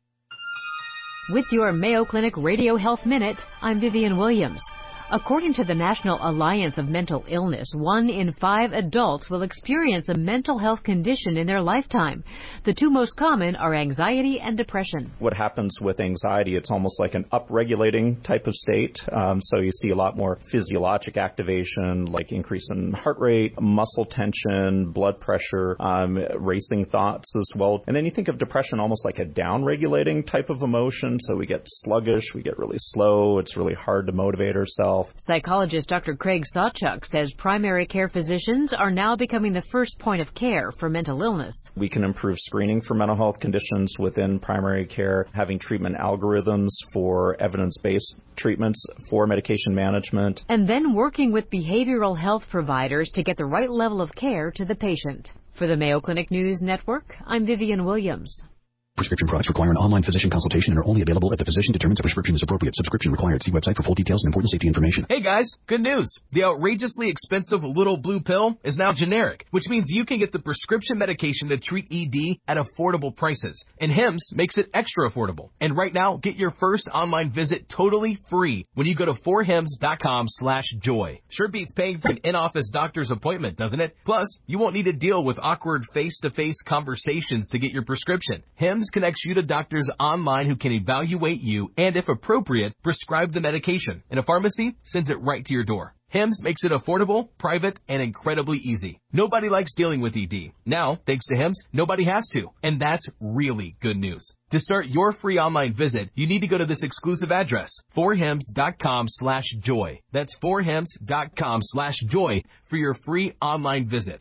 With your Mayo Clinic Radio Health Minute, I'm Vivian Williams. According to the National Alliance of Mental Illness, 1 in 5 adults will experience a mental health condition in their lifetime. The two most common are anxiety and depression. What happens with anxiety, it's almost like an upregulating type of state. So you see a lot more physiologic activation, like increase in heart rate, muscle tension, blood pressure, racing thoughts as well. And then you think of depression almost like a downregulating type of emotion. So we get sluggish, we get really slow, it's really hard to motivate ourselves. Psychologist Dr. Craig Sawchuk says primary care physicians are now becoming the first point of care for mental illness. We can improve screening for mental health conditions within primary care, having treatment algorithms for evidence-based treatments for medication management. And then working with behavioral health providers to get the right level of care to the patient. For the Mayo Clinic News Network, I'm Vivian Williams. Prescription products require an online physician consultation and are only available if the physician determines a prescription is appropriate. Subscription required. See website for full details and important safety information. Hey guys, good news. The outrageously expensive little blue pill is now generic, which means you can get the prescription medication to treat ED at affordable prices. And Hims makes it extra affordable. And right now, get your first online visit totally free when you go to forhims.com/joy. Sure beats paying for an in-office doctor's appointment, doesn't it? Plus, you won't need to deal with awkward face-to-face conversations to get your prescription. Hims connects you to doctors online who can evaluate you and, if appropriate, prescribe the medication. And a pharmacy sends it right to your door. Hims makes it affordable, private, and incredibly easy. Nobody likes dealing with ED. Now, thanks to Hims, nobody has to. And that's really good news. To start your free online visit, you need to go to this exclusive address, forhims.com/joy. That's forhims.com/joy for your free online visit.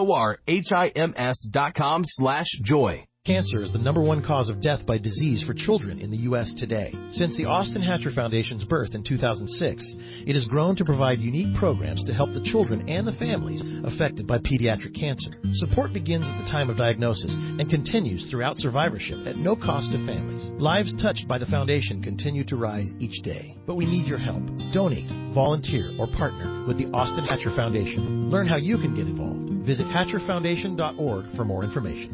forhims.com/joy. Cancer is the #1 cause of death by disease for children in the U.S. today. Since the Austin Hatcher Foundation's birth in 2006, it has grown to provide unique programs to help the children and the families affected by pediatric cancer. Support begins at the time of diagnosis and continues throughout survivorship at no cost to families. Lives touched by the foundation continue to rise each day, but we need your help. Donate, volunteer, or partner with the Austin Hatcher Foundation. Learn how you can get involved. Visit hatcherfoundation.org for more information.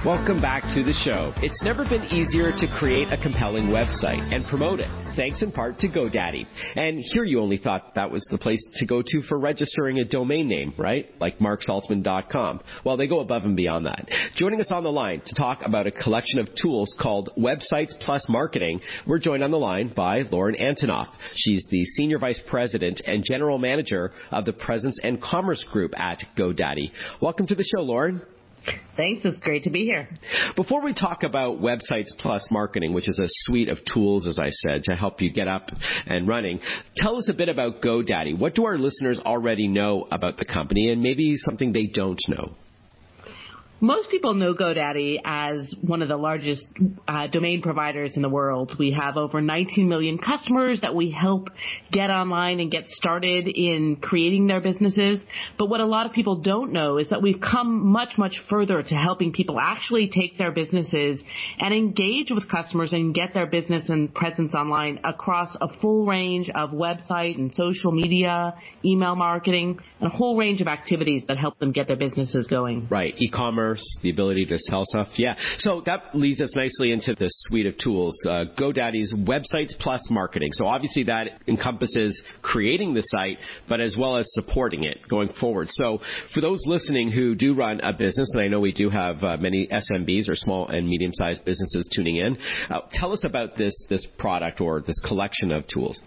Welcome back to the show. It's never been easier to create a compelling website and promote it, thanks in part to GoDaddy. And here you only thought that was the place to go to for registering a domain name, right? Like marksaltzman.com. Well, they go above and beyond that. Joining us on the line to talk about a collection of tools called Websites Plus Marketing, we're joined on the line by Lauren Antonoff. She's the Senior Vice President and General Manager of the Presence and Commerce Group at GoDaddy. Welcome to the show, Lauren. Thanks. It's great to be here. Before we talk about Websites Plus Marketing, which is a suite of tools, as I said, to help you get up and running, tell us a bit about GoDaddy. What do our listeners already know about the company, and maybe something they don't know? Most people know GoDaddy as one of the largest domain providers in the world. We have over 19 million customers that we help get online and get started in creating their businesses. But what a lot of people don't know is that we've come much, much further to helping people actually take their businesses and engage with customers and get their business and presence online across a full range of website and social media, email marketing, and a whole range of activities that help them get their businesses going. Right. E-commerce, the ability to sell stuff. Yeah. So that leads us nicely into this suite of tools, GoDaddy's Websites Plus Marketing. So obviously that encompasses creating the site, but as well as supporting it going forward. So for those listening who do run a business, and I know we do have many SMBs or small and medium-sized businesses tuning in, tell us about this product or this collection of tools.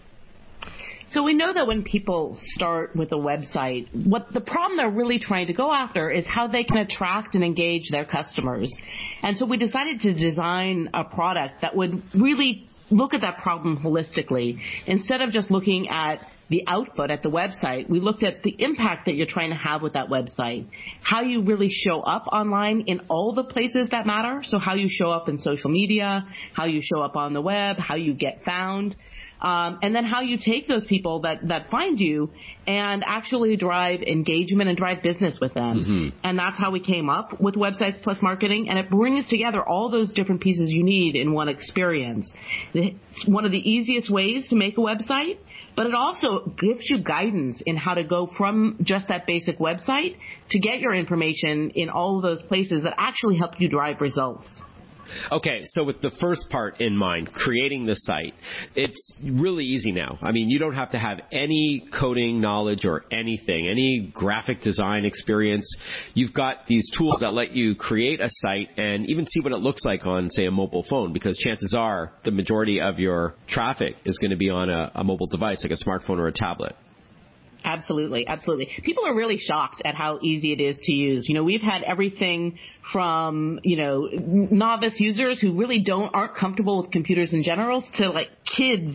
So we know that when people start with a website, what the problem they're really trying to go after is how they can attract and engage their customers. And so we decided to design a product that would really look at that problem holistically. Instead of just looking at the output at the website, we looked at the impact that you're trying to have with that website, how you really show up online in all the places that matter. So how you show up in social media, how you show up on the web, how you get found. And then how you take those people that find you and actually drive engagement and drive business with them. Mm-hmm. And that's how we came up with Websites Plus Marketing. And it brings together all those different pieces you need in one experience. It's one of the easiest ways to make a website, but it also gives you guidance in how to go from just that basic website to get your information in all of those places that actually help you drive results. Okay, so with the first part in mind, creating the site, it's really easy now. I mean, you don't have to have any coding knowledge or anything, any graphic design experience. You've got these tools that let you create a site and even see what it looks like on, say, a mobile phone, because chances are the majority of your traffic is going to be on a mobile device, like a smartphone or a tablet. Absolutely, absolutely. People are really shocked at how easy it is to use. You know, we've had everything from, novice users who really aren't comfortable with computers in general to like kids,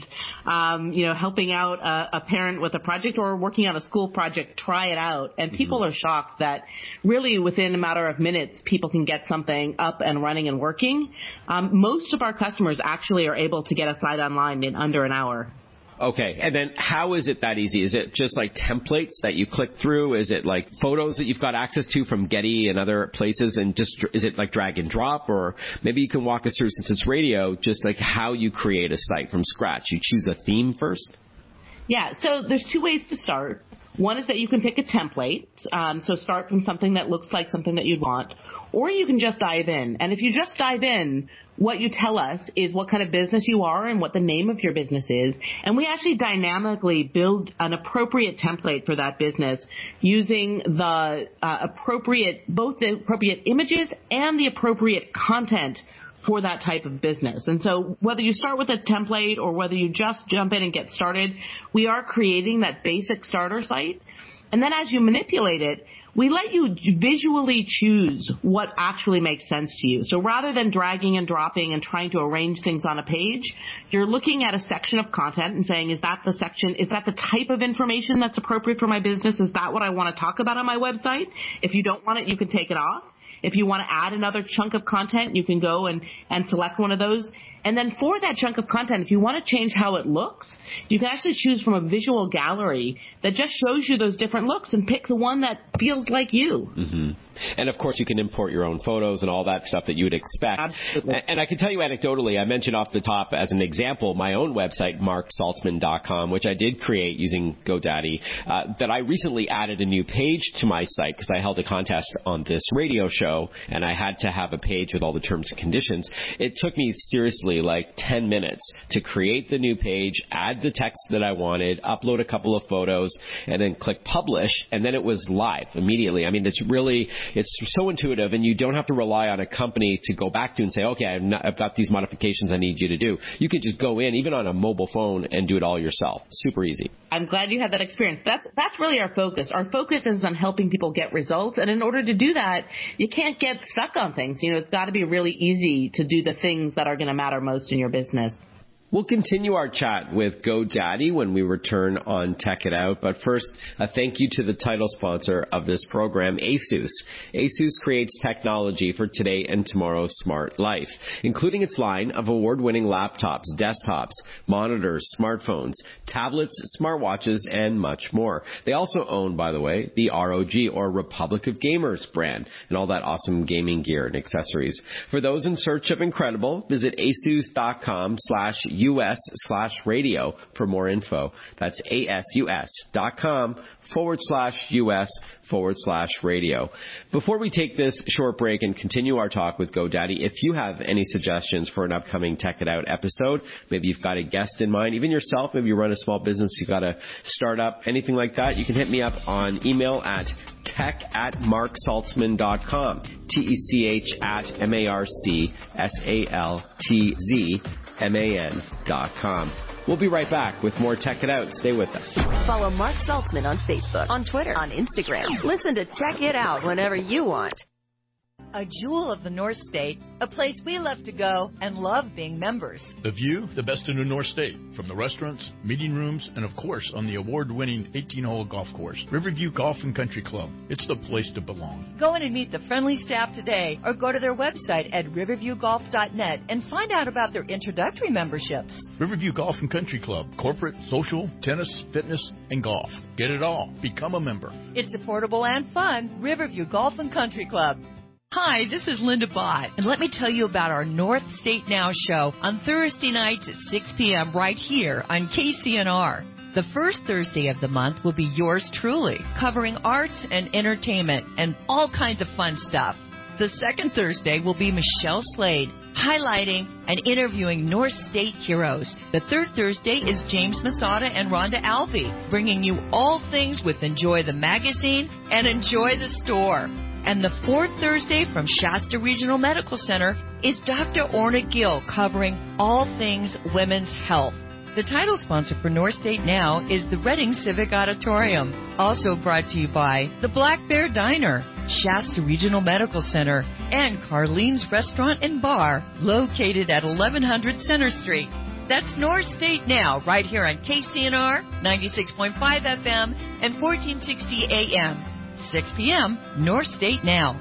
helping out a parent with a project or working on a school project, try it out. And people are shocked that really within a matter of minutes, people can get something up and running and working. Most of our customers actually are able to get a site online in under an hour. Okay, and then how is it that easy? Is it just like templates that you click through? Is it like photos that you've got access to from Getty and other places, and just is it like drag and drop? Or maybe you can walk us through, since it's radio, just like how you create a site from scratch. You choose a theme first? Yeah, so there's two ways to start. One is that you can pick a template, so start from something that looks like something that you'd want, or you can just dive in. And if you just dive in, what you tell us is what kind of business you are and what the name of your business is, and we actually dynamically build an appropriate template for that business using the both the appropriate images and the appropriate content for that type of business. And so whether you start with a template or whether you just jump in and get started, we are creating that basic starter site. And then as you manipulate it, we let you visually choose what actually makes sense to you. So rather than dragging and dropping and trying to arrange things on a page, you're looking at a section of content and saying, is that the section, is that the type of information that's appropriate for my business? Is that what I want to talk about on my website? If you don't want it, you can take it off. If you want to add another chunk of content, you can go and select one of those. And then for that chunk of content, if you want to change how it looks, you can actually choose from a visual gallery that just shows you those different looks and pick the one that feels like you. Mm-hmm. And, of course, you can import your own photos and all that stuff that you would expect. Absolutely. And I can tell you anecdotally, I mentioned off the top as an example my own website, marksaltzman.com, which I did create using GoDaddy, that I recently added a new page to my site because I held a contest on this radio show, and I had to have a page with all the terms and conditions. It took me seriously like 10 minutes to create the new page, add the text that I wanted, upload a couple of photos, and then click publish, and then it was live immediately. I mean, it's so intuitive, and you don't have to rely on a company to go back to and say, okay, I've got these modifications I need you to do. You can just go in, even on a mobile phone, and do it all yourself. Super easy. I'm glad you had that experience. That's really our focus. Our focus is on helping people get results, and in order to do that, you can't get stuck on things. It's got to be really easy to do the things that are going to matter most in your business. We'll continue our chat with GoDaddy when we return on Tech It Out. But first, a thank you to the title sponsor of this program, ASUS. ASUS creates technology for today and tomorrow's smart life, including its line of award-winning laptops, desktops, monitors, smartphones, tablets, smartwatches, and much more. They also own, by the way, the ROG, or Republic of Gamers brand, and all that awesome gaming gear and accessories. For those in search of incredible, visit asus.com/US/radio for more info. That's ASUS.com/US/radio. Before we take this short break and continue our talk with GoDaddy, if you have any suggestions for an upcoming Tech It Out episode, maybe you've got a guest in mind, even yourself, maybe you run a small business, you've got a startup, anything like that, you can hit me up on email at tech@marksaltzman.com, TECH@MARCSALTZMAN.com. We'll be right back with more Tech It Out. Stay with us. Follow Mark Saltzman on Facebook, on Twitter, on Instagram. Listen to Tech It Out whenever you want. A jewel of the North State, a place we love to go and love being members. The view, the best in the North State, from the restaurants, meeting rooms, and of course on the award-winning 18-hole golf course, Riverview Golf and Country Club. It's the place to belong. Go in and meet the friendly staff today, or go to their website at riverviewgolf.net and find out about their introductory memberships. Riverview Golf and Country Club, corporate, social, tennis, fitness, and golf. Get it all. Become a member. It's affordable and fun. Riverview Golf and Country Club. Hi, this is Linda Bott, and let me tell you about our North State Now show on Thursday nights at 6 p.m. right here on KCNR. The first Thursday of the month will be yours truly, covering arts and entertainment and all kinds of fun stuff. The second Thursday will be Michelle Slade, highlighting and interviewing North State heroes. The third Thursday is James Masada and Rhonda Alvey, bringing you all things with Enjoy the Magazine and Enjoy the Store. And the fourth Thursday from Shasta Regional Medical Center is Dr. Orna Gill, covering all things women's health. The title sponsor for North State Now is the Reading Civic Auditorium. Also brought to you by the Black Bear Diner, Shasta Regional Medical Center, and Carlene's Restaurant and Bar, located at 1100 Center Street. That's North State Now, right here on KCNR, 96.5 FM and 1460 AM. 6 p.m., North State Now.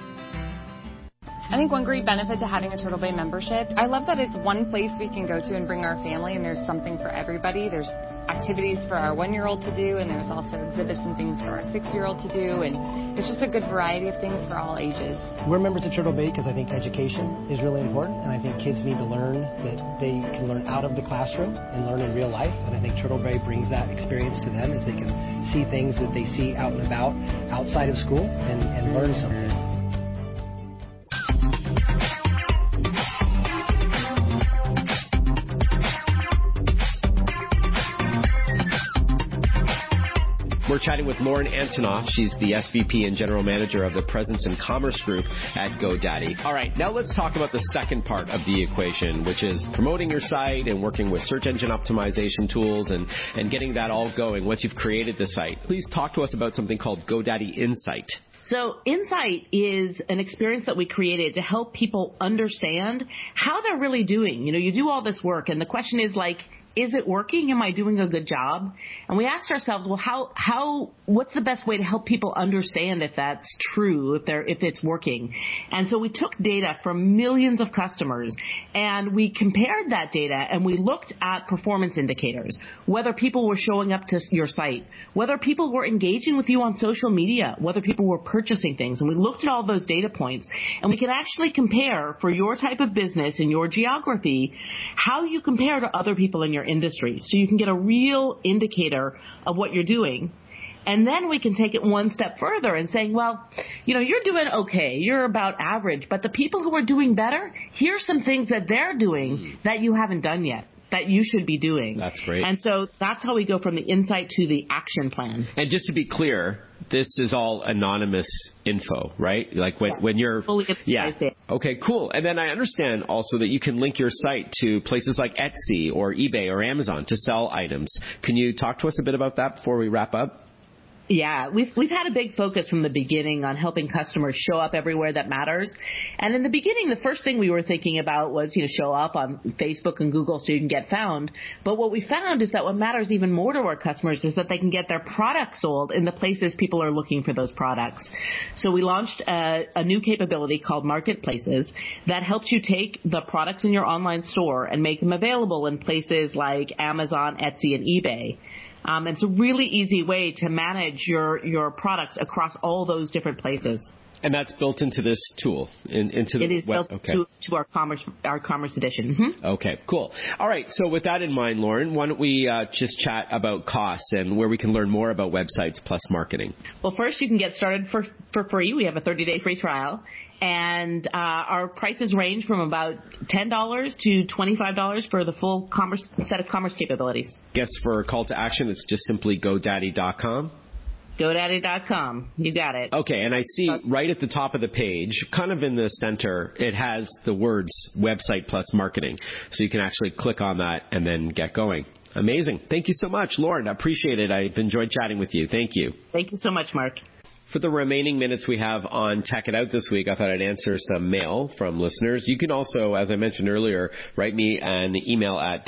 I think one great benefit to having a Turtle Bay membership, I love that it's one place we can go to and bring our family, and there's something for everybody. There's activities for our 1-year-old to do, and there's also exhibits and things for our 6-year-old to do, and it's just a good variety of things for all ages. We're members of Turtle Bay because I think education is really important, and I think kids need to learn that they can learn out of the classroom and learn in real life, and I think Turtle Bay brings that experience to them as they can see things that they see out and about outside of school and learn something. We're chatting with Lauren Antonoff. She's the SVP and General Manager of the Presence and Commerce Group at GoDaddy. All right, now let's talk about the second part of the equation, which is promoting your site and working with search engine optimization tools and getting that all going once you've created the site. Please talk to us about something called GoDaddy Insight. So Insight is an experience that we created to help people understand how they're really doing. You do all this work, and the question is is it working? Am I doing a good job? And we asked ourselves, well, what's the best way to help people understand if that's true, if it's working? And so we took data from millions of customers and we compared that data and we looked at performance indicators, whether people were showing up to your site, whether people were engaging with you on social media, whether people were purchasing things. And we looked at all those data points and we could actually compare for your type of business in your geography, how you compare to other people in your industry. So you can get a real indicator of what you're doing. And then we can take it one step further and saying, well, you're doing okay. You're about average. But the people who are doing better, here's some things that they're doing that you haven't done yet, that you should be doing. That's great. And so that's how we go from the insight to the action plan. And just to be clear, this is all anonymous info, right? Like when you're... Yeah. Okay, cool. And then I understand also that you can link your site to places like Etsy or eBay or Amazon to sell items. Can you talk to us a bit about that before we wrap up? Yeah, we've had a big focus from the beginning on helping customers show up everywhere that matters. And in the beginning, the first thing we were thinking about was, show up on Facebook and Google so you can get found. But what we found is that what matters even more to our customers is that they can get their products sold in the places people are looking for those products. So we launched a new capability called Marketplaces that helps you take the products in your online store and make them available in places like Amazon, Etsy, and eBay. It's a really easy way to manage your products across all those different places. And that's built into this tool? It is built to our Commerce Edition. Mm-hmm. Okay, cool. All right, so with that in mind, Lauren, why don't we just chat about costs and where we can learn more about websites plus marketing? Well, first, you can get started for free. We have a 30-day free trial. And our prices range from about $10 to $25 for the full set of commerce capabilities. Guess for a call to action, it's just simply GoDaddy.com? GoDaddy.com. You got it. Okay, and I see right at the top of the page, kind of in the center, it has the words website plus marketing. So you can actually click on that and then get going. Amazing. Thank you so much, Lauren. I appreciate it. I've enjoyed chatting with you. Thank you. Thank you so much, Mark. For the remaining minutes we have on Tech It Out this week, I thought I'd answer some mail from listeners. You can also, as I mentioned earlier, write me an email at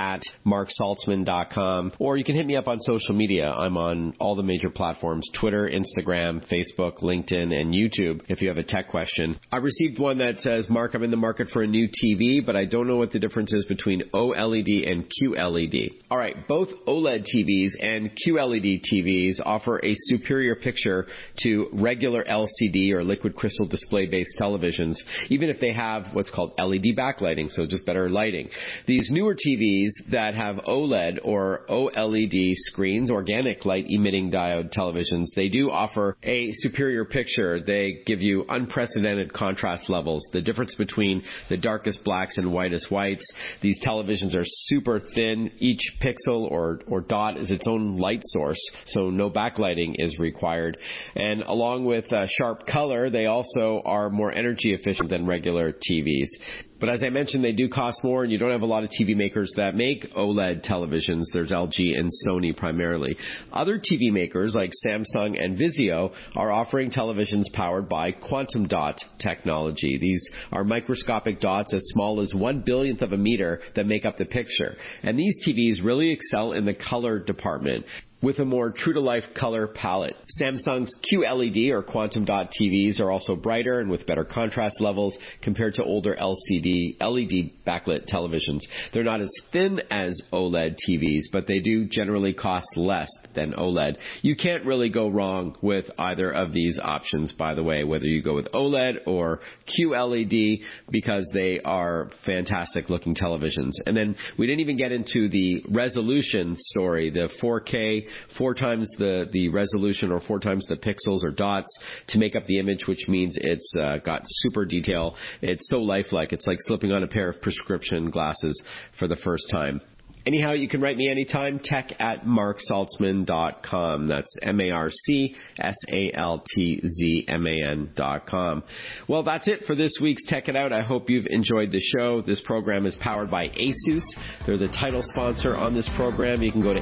tech@marksaltzman.com, or you can hit me up on social media. I'm on all the major platforms, Twitter, Instagram, Facebook, LinkedIn, and YouTube, if you have a tech question. I received one that says, Mark, I'm in the market for a new TV, but I don't know what the difference is between OLED and QLED. All right, both OLED TVs and QLED TVs offer a superior picture to regular LCD or liquid crystal display-based televisions, even if they have what's called LED backlighting, so just better lighting. These newer TVs that have OLED or OLED screens, organic light-emitting diode televisions, they do offer a superior picture. They give you unprecedented contrast levels, the difference between the darkest blacks and whitest whites. These televisions are super thin. Each pixel or dot is its own light source, so no backlighting is required. And along with sharp color, they also are more energy efficient than regular TVs. But as I mentioned, they do cost more, and you don't have a lot of TV makers that make OLED televisions. There's LG and Sony primarily. Other TV makers like Samsung and Vizio are offering televisions powered by quantum dot technology. These are microscopic dots as small as 1/1,000,000th of a meter that make up the picture. And these TVs really excel in the color department with a more true-to-life color palette. Samsung's QLED or quantum dot TVs are also brighter and with better contrast levels compared to older LCD, LED backlit televisions. They're not as thin as OLED TVs, but they do generally cost less than OLED. You can't really go wrong with either of these options, by the way, whether you go with OLED or QLED, because they are fantastic looking televisions. And then we didn't even get into the resolution story, the 4K, 4 times the resolution or 4 times the pixels or dots to make up the image, which means it's got super detail. It's so lifelike. It's like slipping on a pair of prescription glasses for the first time. Anyhow, you can write me anytime, tech@marksaltzman.com. That's MarkSaltzman.com. Well, that's it for this week's Tech It Out. I hope you've enjoyed the show. This program is powered by ASUS. They're the title sponsor on this program. You can go to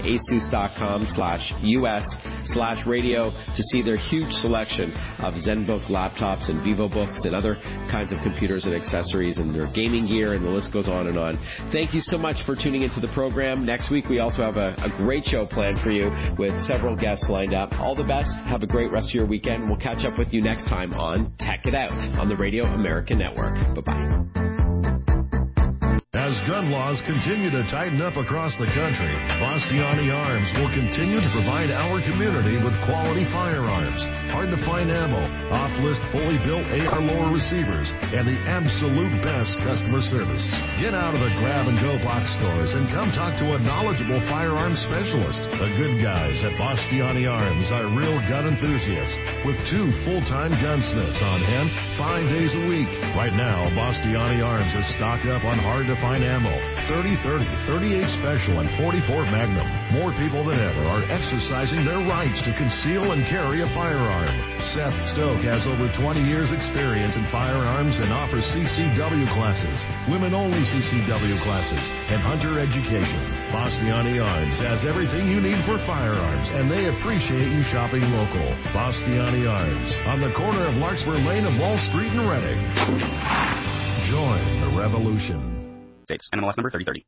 asus.com/US/radio to see their huge selection of ZenBook laptops and VivoBooks and other kinds of computers and accessories and their gaming gear, and the list goes on and on. Thank you so much for tuning into the program. program. Next week, we also have a great show planned for you with several guests lined up. All the best. Have a great rest of your weekend. We'll catch up with you next time on Tech It Out on the Radio America Network. Bye-bye. As gun laws continue to tighten up across the country, Bastiani Arms will continue to provide our community with quality firearms, hard-to-find ammo, off-list fully built AR lower receivers, and the absolute best customer service. Get out of the grab-and-go box stores and come talk to a knowledgeable firearms specialist. The good guys at Bastiani Arms are real gun enthusiasts with 2 full-time gunsmiths on hand 5 days a week. Right now, Bastiani Arms is stocked up on hard-to-find ammo, 30-30, 38 Special, and 44 Magnum. More people than ever are exercising their rights to conceal and carry a firearm. Seth Stoke has over 20 years experience in firearms and offers CCW classes, women-only CCW classes, and hunter education. Bastiani Arms has everything you need for firearms, and they appreciate you shopping local. Bastiani Arms, on the corner of Larkspur Lane and Wall Street in Reading. Join the revolution. States. NMLS number 3030.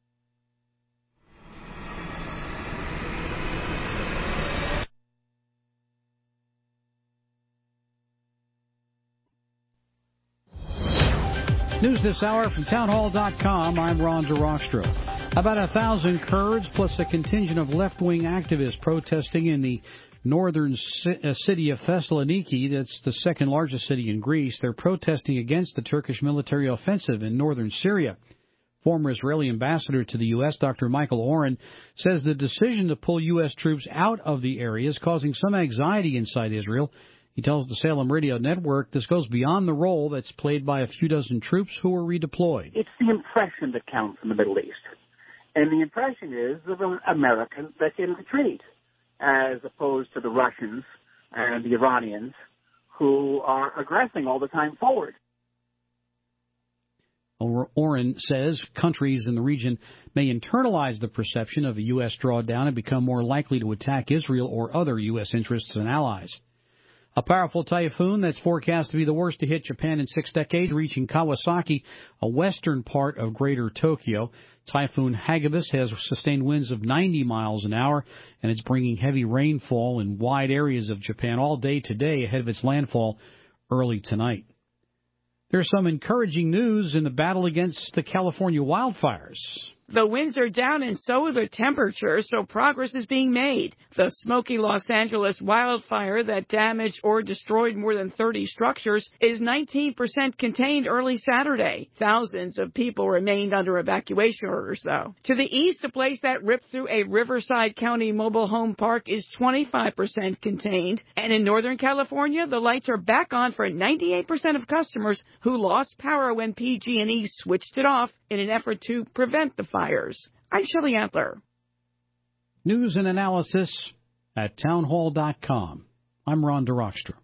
News this hour from townhall.com. I'm Ron DeRockstra. About 1,000 Kurds plus a contingent of left-wing activists protesting in the northern city of Thessaloniki. That's the second largest city in Greece. They're protesting against the Turkish military offensive in northern Syria. Former Israeli ambassador to the U.S., Dr. Michael Oren, says the decision to pull U.S. troops out of the area is causing some anxiety inside Israel. He tells the Salem Radio Network this goes beyond the role that's played by a few dozen troops who were redeployed. It's the impression that counts in the Middle East. And the impression is of an American that's in retreat, as opposed to the Russians and the Iranians who are aggressing all the time forward. Oren says countries in the region may internalize the perception of a U.S. drawdown and become more likely to attack Israel or other U.S. interests and allies. A powerful typhoon that's forecast to be the worst to hit Japan in 6 decades, reaching Kawasaki, a western part of greater Tokyo. Typhoon Hagibis has sustained winds of 90 miles an hour, and it's bringing heavy rainfall in wide areas of Japan all day today ahead of its landfall early tonight. There's some encouraging news in the battle against the California wildfires. The winds are down and so are the temperatures, so progress is being made. The smoky Los Angeles wildfire that damaged or destroyed more than 30 structures is 19% contained early Saturday. Thousands of people remained under evacuation orders, though. To the east, a place that ripped through a Riverside County mobile home park is 25% contained. And in Northern California, the lights are back on for 98% of customers who lost power when PG&E switched it off in an effort to prevent the fires. I'm Shelley Antler. News and analysis at townhall.com. I'm Ron DeRockstra.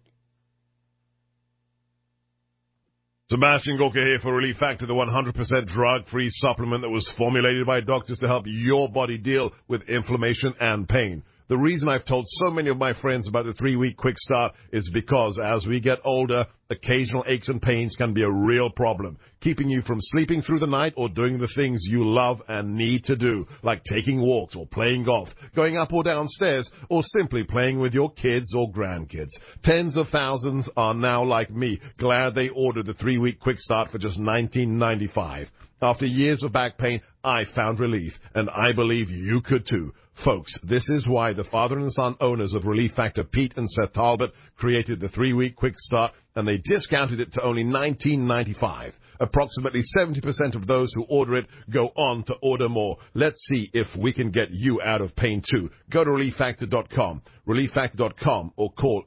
Sebastian Gorka here for Relief Factor, the 100% drug-free supplement that was formulated by doctors to help your body deal with inflammation and pain. The reason I've told so many of my friends about the 3-week quick start is because as we get older, occasional aches and pains can be a real problem, keeping you from sleeping through the night or doing the things you love and need to do, like taking walks or playing golf, going up or down stairs, or simply playing with your kids or grandkids. Tens of thousands are now like me, glad they ordered the 3-week quick start for just $19.95. After years of back pain, I found relief, and I believe you could too. Folks, this is why the father and son owners of Relief Factor, Pete and Seth Talbot, created the 3-week quick start, and they discounted it to only $19.95. Approximately 70% of those who order it go on to order more. Let's see if we can get you out of pain too. Go to ReliefFactor.com, ReliefFactor.com, or call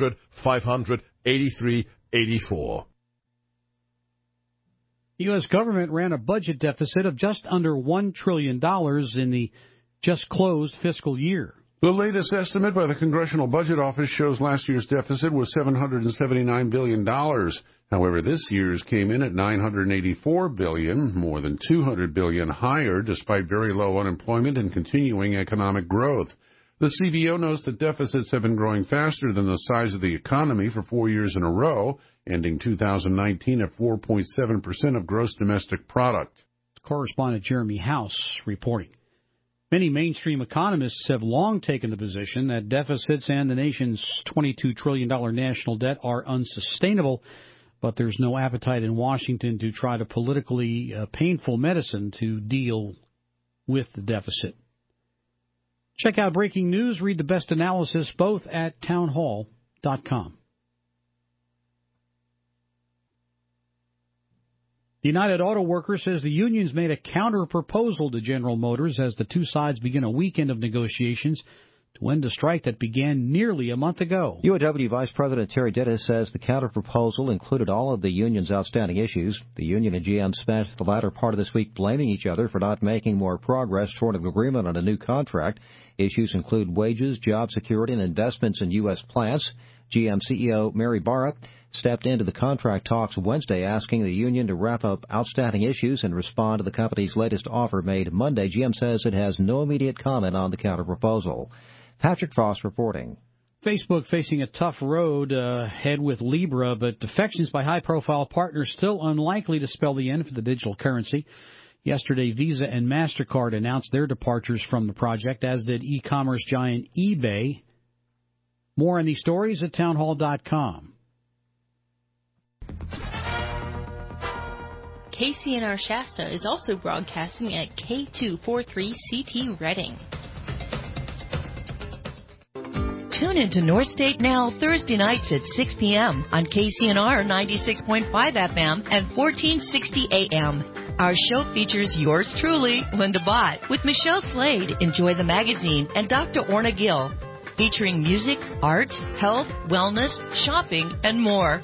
800-500-8384. The U.S. government ran a budget deficit of just under $1 trillion in the just-closed fiscal year. The latest estimate by the Congressional Budget Office shows last year's deficit was $779 billion. However, this year's came in at $984 billion, more than $200 billion higher, despite very low unemployment and continuing economic growth. The CBO notes that deficits have been growing faster than the size of the economy for 4 years in a row, ending 2019 at 4.7% of gross domestic product. Correspondent Jeremy House reporting. Many mainstream economists have long taken the position that deficits and the nation's $22 trillion national debt are unsustainable, but there's no appetite in Washington to try to politically painful medicine to deal with the deficit. Check out breaking news. Read the best analysis both at townhall.com. The United Auto Workers says the unions made a counter-proposal to General Motors as the two sides begin a weekend of negotiations to end a strike that began nearly a month ago. UAW Vice President Terry Dittus says the counter-proposal included all of the union's outstanding issues. The union and GM spent the latter part of this week blaming each other for not making more progress toward an agreement on a new contract. Issues include wages, job security, and investments in U.S. plants. GM CEO Mary Barra stepped into the contract talks Wednesday, asking the union to wrap up outstanding issues and respond to the company's latest offer made Monday. GM says it has no immediate comment on the counterproposal. Patrick Frost reporting. Facebook facing a tough road ahead with Libra, but defections by high-profile partners still unlikely to spell the end for the digital currency. Yesterday, Visa and MasterCard announced their departures from the project, as did e-commerce giant eBay. More on these stories at townhall.com. KCNR Shasta is also broadcasting at K243CT Reading. Tune into North State Now Thursday nights at 6 p.m. on KCNR 96.5 FM and 1460 AM. Our show features yours truly, Linda Bott, with Michelle Slade, Enjoy the Magazine, and Dr. Orna Gill, featuring music, art, health, wellness, shopping, and more.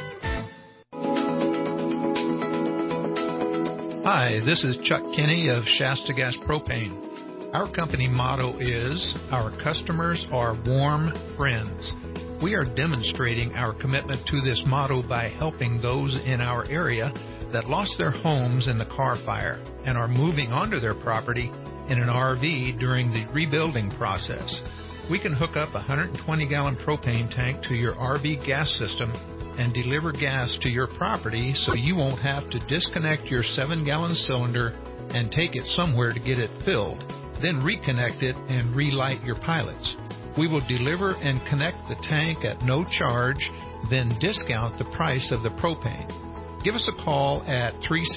Hi, this is Chuck Kinney of Shasta Gas Propane. Our company motto is, our customers are warm friends. We are demonstrating our commitment to this motto by helping those in our area that lost their homes in the Carr Fire and are moving onto their property in an RV during the rebuilding process. We can hook up a 120-gallon propane tank to your RV gas system and deliver gas to your property so you won't have to disconnect your 7-gallon cylinder and take it somewhere to get it filled, then reconnect it and relight your pilots. We will deliver and connect the tank at no charge, then discount the price of the propane. Give us a call at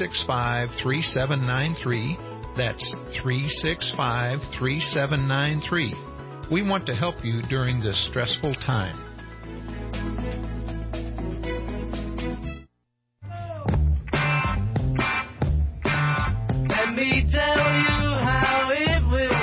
365-3793. That's 365-3793. We want to help you during this stressful time. Let me tell you how it will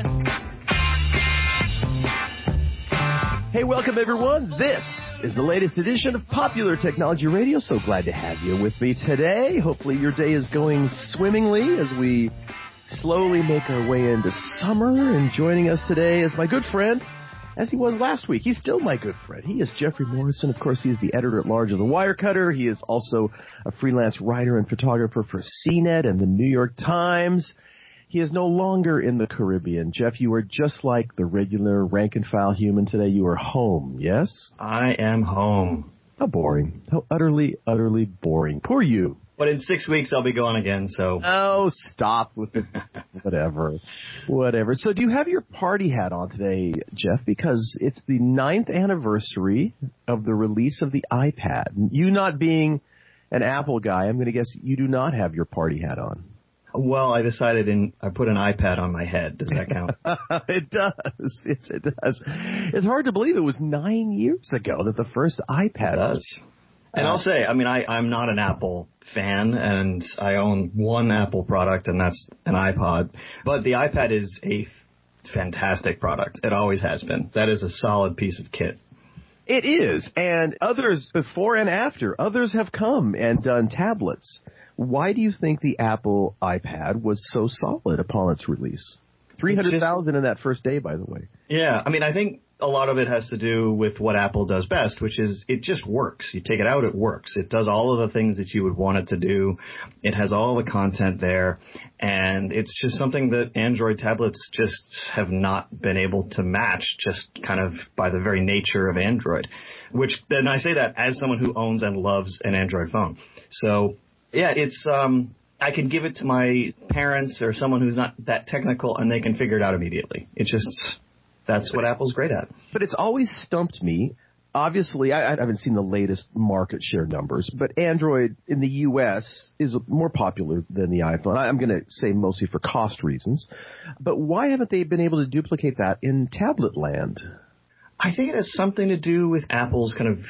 be. Hey, welcome everyone. This is the latest edition of Popular Technology Radio. So glad to have you with me today. Hopefully your day is going swimmingly as we slowly make our way into summer. And joining us today is my good friend, as he was last week. He's still my good friend. He is Jeffrey Morrison. Of course, he is the editor-at-large of The Wirecutter. He is also a freelance writer and photographer for CNET and the New York Times. He is no longer in the Caribbean. Jeff, you are just like the regular rank-and-file human today. You are home, yes? I am home. How boring. How utterly, utterly boring. Poor you. But in 6 weeks, I'll be gone again, so... Oh, stop with the... Whatever. So do you have your party hat on today, Jeff? Because it's the 9th anniversary of the release of the iPad. You not being an Apple guy, I'm going to guess you do not have your party hat on. Well, I decided I put an iPad on my head. Does that count? It does. It does. It's hard to believe it was 9 years ago that the first iPad was. And I'll say, I mean, I'm not an Apple fan, and I own one Apple product, and that's an iPod. But the iPad is a fantastic product. It always has been. That is a solid piece of kit. It is. And others, before and after, others have come and done tablets. Why do you think the Apple iPad was so solid upon its release? 300,000 in that first day, by the way. Yeah, I mean, I think a lot of it has to do with what Apple does best, which is it just works. You take it out, it works. It does all of the things that you would want it to do. It has all the content there, and it's just something that Android tablets just have not been able to match, just kind of by the very nature of Android, which, and I say that as someone who owns and loves an Android phone. So, yeah, it's I can give it to my parents or someone who's not that technical, and they can figure it out immediately. It's just, that's what Apple's great at. But it's always stumped me. Obviously, I haven't seen the latest market share numbers, but Android in the U.S. is more popular than the iPhone. I'm going to say mostly for cost reasons. But why haven't they been able to duplicate that in tablet land? I think it has something to do with Apple's kind of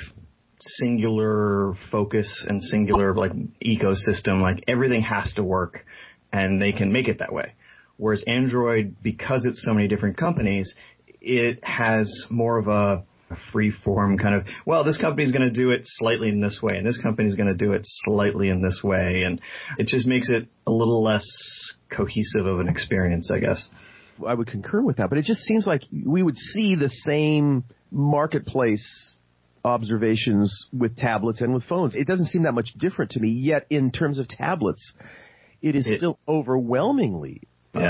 singular focus and singular like ecosystem. Like everything has to work, and they can make it that way. Whereas Android, because it's so many different companies, it has more of a free form kind of, well, this company's going to do it slightly in this way, and this company's going to do it slightly in this way. And it just makes it a little less cohesive of an experience, I guess. I would concur with that, but it just seems like we would see the same marketplace observations with tablets and with phones. It doesn't seem that much different to me, yet in terms of tablets, it is still overwhelmingly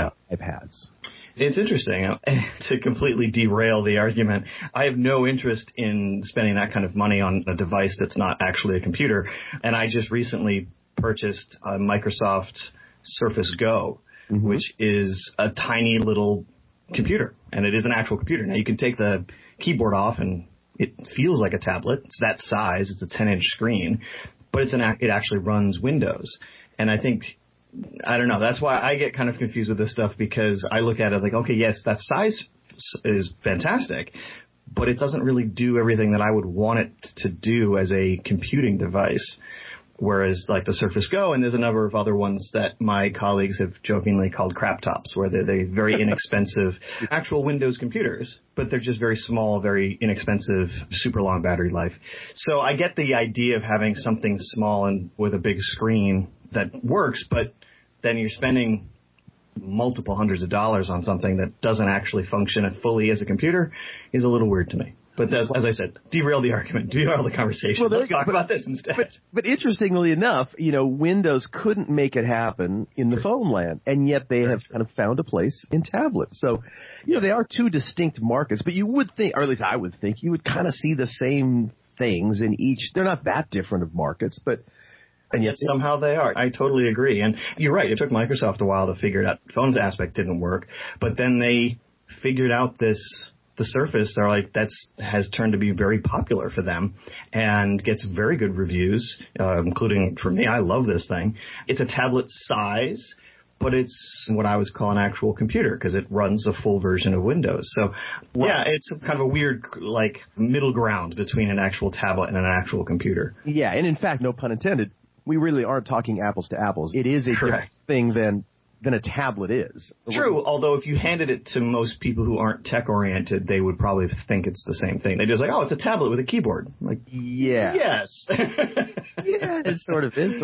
iPads. It's interesting. To completely derail the argument, I have no interest in spending that kind of money on a device that's not actually a computer. And I just recently purchased a Microsoft Surface Go, which is a tiny little computer. And it is an actual computer. Now, you can take the keyboard off, and it feels like a tablet. It's that size. It's a 10-inch screen. But it actually runs Windows. And I think, I don't know, that's why I get kind of confused with this stuff, because I look at it as like, okay, yes, that size is fantastic, but it doesn't really do everything that I would want it to do as a computing device. Whereas like the Surface Go, and there's a number of other ones that my colleagues have jokingly called crap tops, where they're very inexpensive actual Windows computers, but they're just very small, very inexpensive, super long battery life. So I get the idea of having something small and with a big screen that works, but then you're spending multiple hundreds of dollars on something that doesn't actually function fully as a computer is a little weird to me. But as I said, derail the argument, derail the conversation. Well, let's talk about this instead. But interestingly enough, Windows couldn't make it happen in the phone land, and yet they have kind of found a place in tablets. So, they are two distinct markets, but you would think, or at least I would think, you would kind of see the same things in each. They're not that different of markets, but... And yet somehow they are. I totally agree. And you're right. It took Microsoft a while to figure it out. The phone's aspect didn't work. But then they figured out the Surface. They're like, has turned to be very popular for them and gets very good reviews, including for me. I love this thing. It's a tablet size, but it's what I would call an actual computer because it runs a full version of Windows. So, yeah, it's kind of a weird, like, middle ground between an actual tablet and an actual computer. Yeah, and in fact, no pun intended, we really aren't talking apples to apples. It is a different thing than a tablet is. True, although if you handed it to most people who aren't tech-oriented, they would probably think it's the same thing. They're just like, oh, it's a tablet with a keyboard. Like, yeah. Yes. Yeah, it sort of is.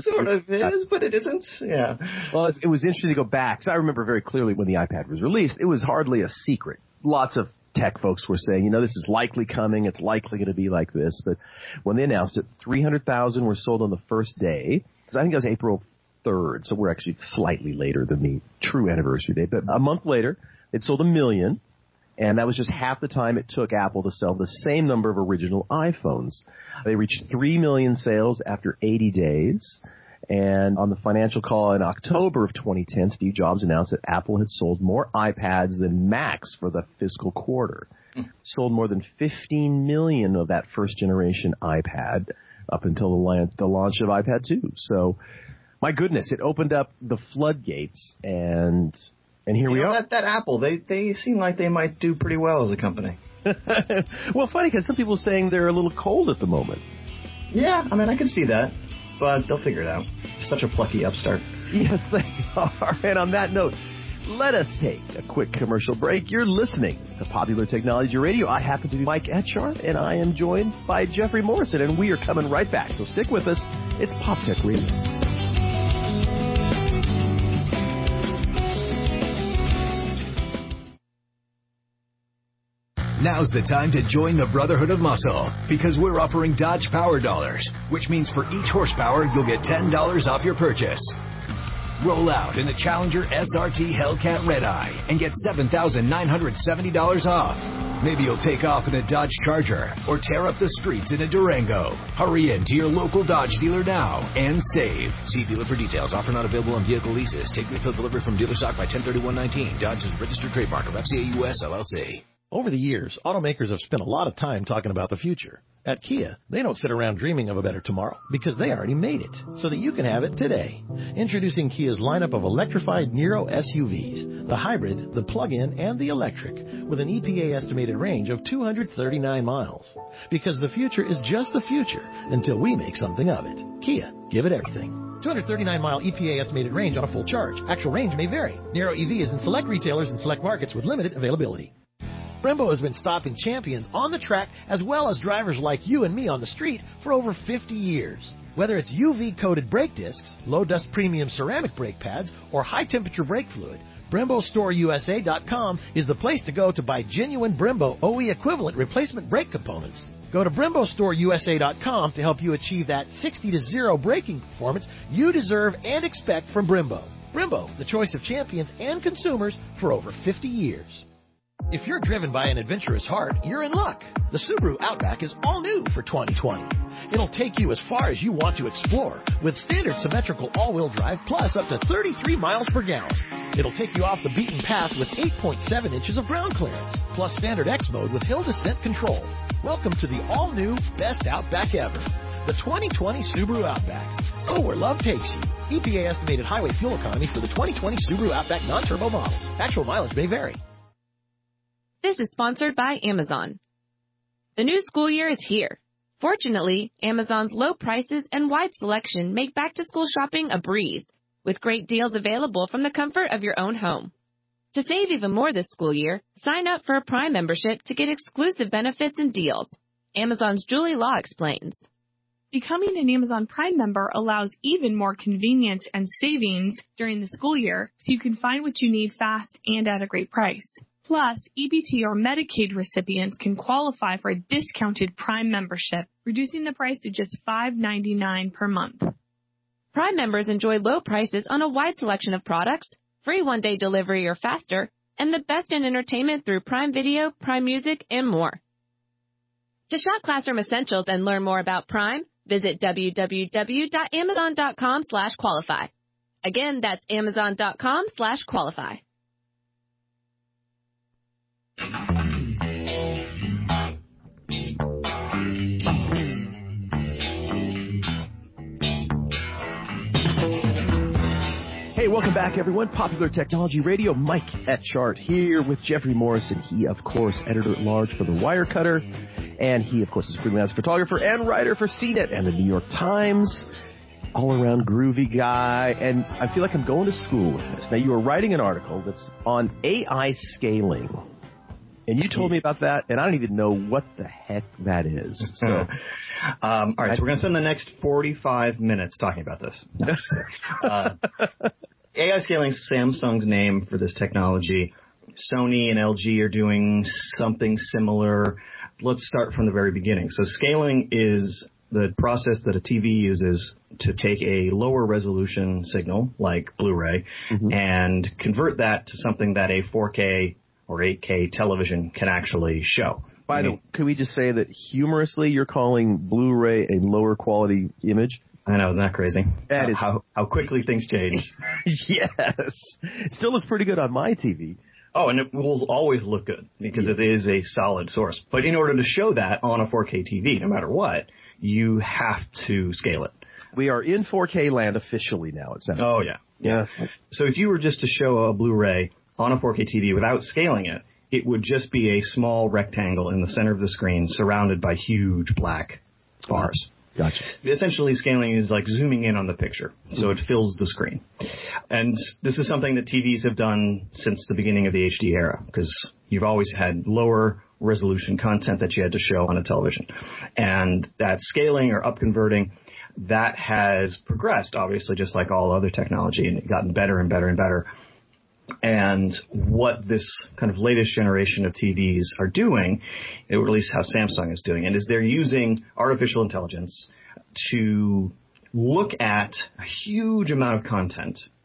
But it isn't. Yeah. Well, it was interesting to go back. So I remember very clearly when the iPad was released, it was hardly a secret. Lots of tech folks were saying, this is likely coming. It's likely going to be like this. But when they announced it, 300,000 were sold on the first day. I think that was April 3rd, so we're actually slightly later than the true anniversary date. But a month later, it sold 1 million, and that was just half the time it took Apple to sell the same number of original iPhones. They reached 3 million sales after 80 days. And on the financial call in October of 2010, Steve Jobs announced that Apple had sold more iPads than Macs for the fiscal quarter. Sold more than 15 million of that first-generation iPad up until the launch of iPad 2. So, my goodness, it opened up the floodgates, and here we are. That Apple, they seem like they might do pretty well as a company. Well, funny, because some people are saying they're a little cold at the moment. Yeah, I mean, I can see that. But they'll figure it out. Such a plucky upstart. Yes, they are. And on that note, let us take a quick commercial break. You're listening to Popular Technology Radio. I happen to be Mike Etchart, and I am joined by Jeffrey Morrison, and we are coming right back. So stick with us. It's Pop Tech Radio. Now's the time to join the Brotherhood of Muscle because we're offering Dodge Power Dollars, which means for each horsepower, you'll get $10 off your purchase. Roll out in the Challenger SRT Hellcat Redeye and get $7,970 off. Maybe you'll take off in a Dodge Charger or tear up the streets in a Durango. Hurry in to your local Dodge dealer now and save. See dealer for details. Offer not available on vehicle leases. Take retail delivery from dealer stock by 10/31/19. Dodge is a registered trademark of FCA US LLC. Over the years, automakers have spent a lot of time talking about the future. At Kia, they don't sit around dreaming of a better tomorrow because they already made it so that you can have it today. Introducing Kia's lineup of electrified Niro SUVs, the hybrid, the plug-in, and the electric, with an EPA estimated range of 239 miles. Because the future is just the future until we make something of it. Kia, give it everything. 239-mile EPA estimated range on a full charge. Actual range may vary. Niro EV is in select retailers and select markets with limited availability. Brembo has been stopping champions on the track as well as drivers like you and me on the street for over 50 years. Whether it's UV-coated brake discs, low-dust premium ceramic brake pads, or high-temperature brake fluid, BremboStoreUSA.com is the place to go to buy genuine Brembo OE equivalent replacement brake components. Go to BremboStoreUSA.com to help you achieve that 60-0 braking performance you deserve and expect from Brembo. Brembo, the choice of champions and consumers for over 50 years. If you're driven by an adventurous heart, you're in luck. The Subaru Outback is all new for 2020. It'll take you as far as you want to explore with standard symmetrical all-wheel drive plus up to 33 miles per gallon. It'll take you off the beaten path with 8.7 inches of ground clearance, plus standard X mode with hill descent control. Welcome to the all-new best Outback ever, the 2020 Subaru Outback. Go where love takes you. EPA estimated highway fuel economy for the 2020 Subaru Outback non-turbo models. Actual mileage may vary. This is sponsored by Amazon. The new school year is here. Fortunately, Amazon's low prices and wide selection make back-to-school shopping a breeze, with great deals available from the comfort of your own home. To save even more this school year, sign up for a Prime membership to get exclusive benefits and deals. Amazon's Julie Law explains. Becoming an Amazon Prime member allows even more convenience and savings during the school year, so you can find what you need fast and at a great price. Plus, EBT or Medicaid recipients can qualify for a discounted Prime membership, reducing the price to just $5.99 per month. Prime members enjoy low prices on a wide selection of products, free one-day delivery or faster, and the best in entertainment through Prime Video, Prime Music, and more. To shop Classroom Essentials and learn more about Prime, visit www.amazon.com/qualify. Again, that's amazon.com/qualify. Hey, welcome back, everyone. Popular Technology Radio, Mike Etchart here with Jeffrey Morrison. He, of course, editor-at-large for The Wirecutter, and he, of course, is a freelance photographer and writer for CNET and the New York Times. All-around groovy guy, and I feel like I'm going to school with this. Now, you were writing an article that's on AI scaling. And you told me about that, and I don't even know what the heck that is. So, all right, so we're going to spend the next 45 minutes talking about this. AI scaling is Samsung's name for this technology. Sony and LG are doing something similar. Let's start from the very beginning. So scaling is the process that a TV uses to take a lower resolution signal, like Blu-ray, and convert that to something that a 4K or 8K television can actually show. By the way, could we just say that humorously you're calling Blu-ray a lower quality image? I know, isn't that crazy? That is how quickly things change. Yes. It still looks pretty good on my TV. Oh, and it will always look good because it is a solid source. But in order to show that on a 4K TV, no matter what, you have to scale it. We are in 4K land officially now, it sounds. Oh, yeah. So if you were just to show a Blu-ray on a 4K TV without scaling it, it would just be a small rectangle in the center of the screen surrounded by huge black bars. Gotcha. Essentially, scaling is like zooming in on the picture, so it fills the screen. And this is something that TVs have done since the beginning of the HD era, because you've always had lower resolution content that you had to show on a television. And that scaling or upconverting, that has progressed, obviously, just like all other technology, and gotten better and better and better. And what this kind of latest generation of TVs are doing, or at least how Samsung is doing it, is they're using artificial intelligence to look at a huge amount of content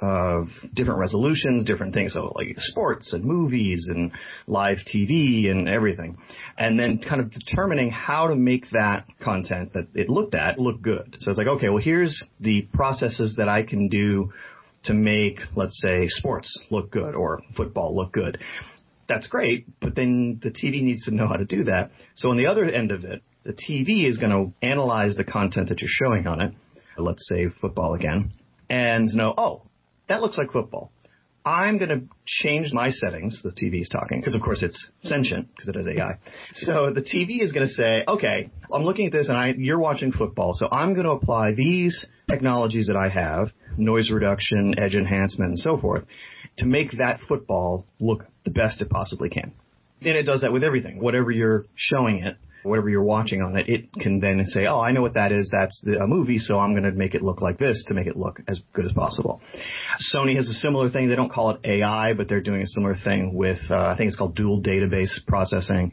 of different resolutions, different things, so like sports and movies and live TV and everything, and then kind of determining how to make that content that it looked at look good. So it's like, okay, well, here's the processes that I can do to make, let's say, sports look good or football look good. That's great, but then the TV needs to know how to do that. So on the other end of it, the TV is going to analyze the content that you're showing on it, let's say football again, and know, oh, that looks like football. I'm going to change my settings. The TV is talking because, of course, it's sentient because it has AI. So the TV is going to say, okay, I'm looking at this and you're watching football. So I'm going to apply these technologies that I have, noise reduction, edge enhancement, and so forth, to make that football look the best it possibly can. And it does that with everything. Whatever you're showing it, whatever you're watching on it, it can then say, oh, I know what that is. That's a movie, so I'm going to make it look like this to make it look as good as possible. Sony has a similar thing. They don't call it AI, but they're doing a similar thing with, I think it's called dual database processing.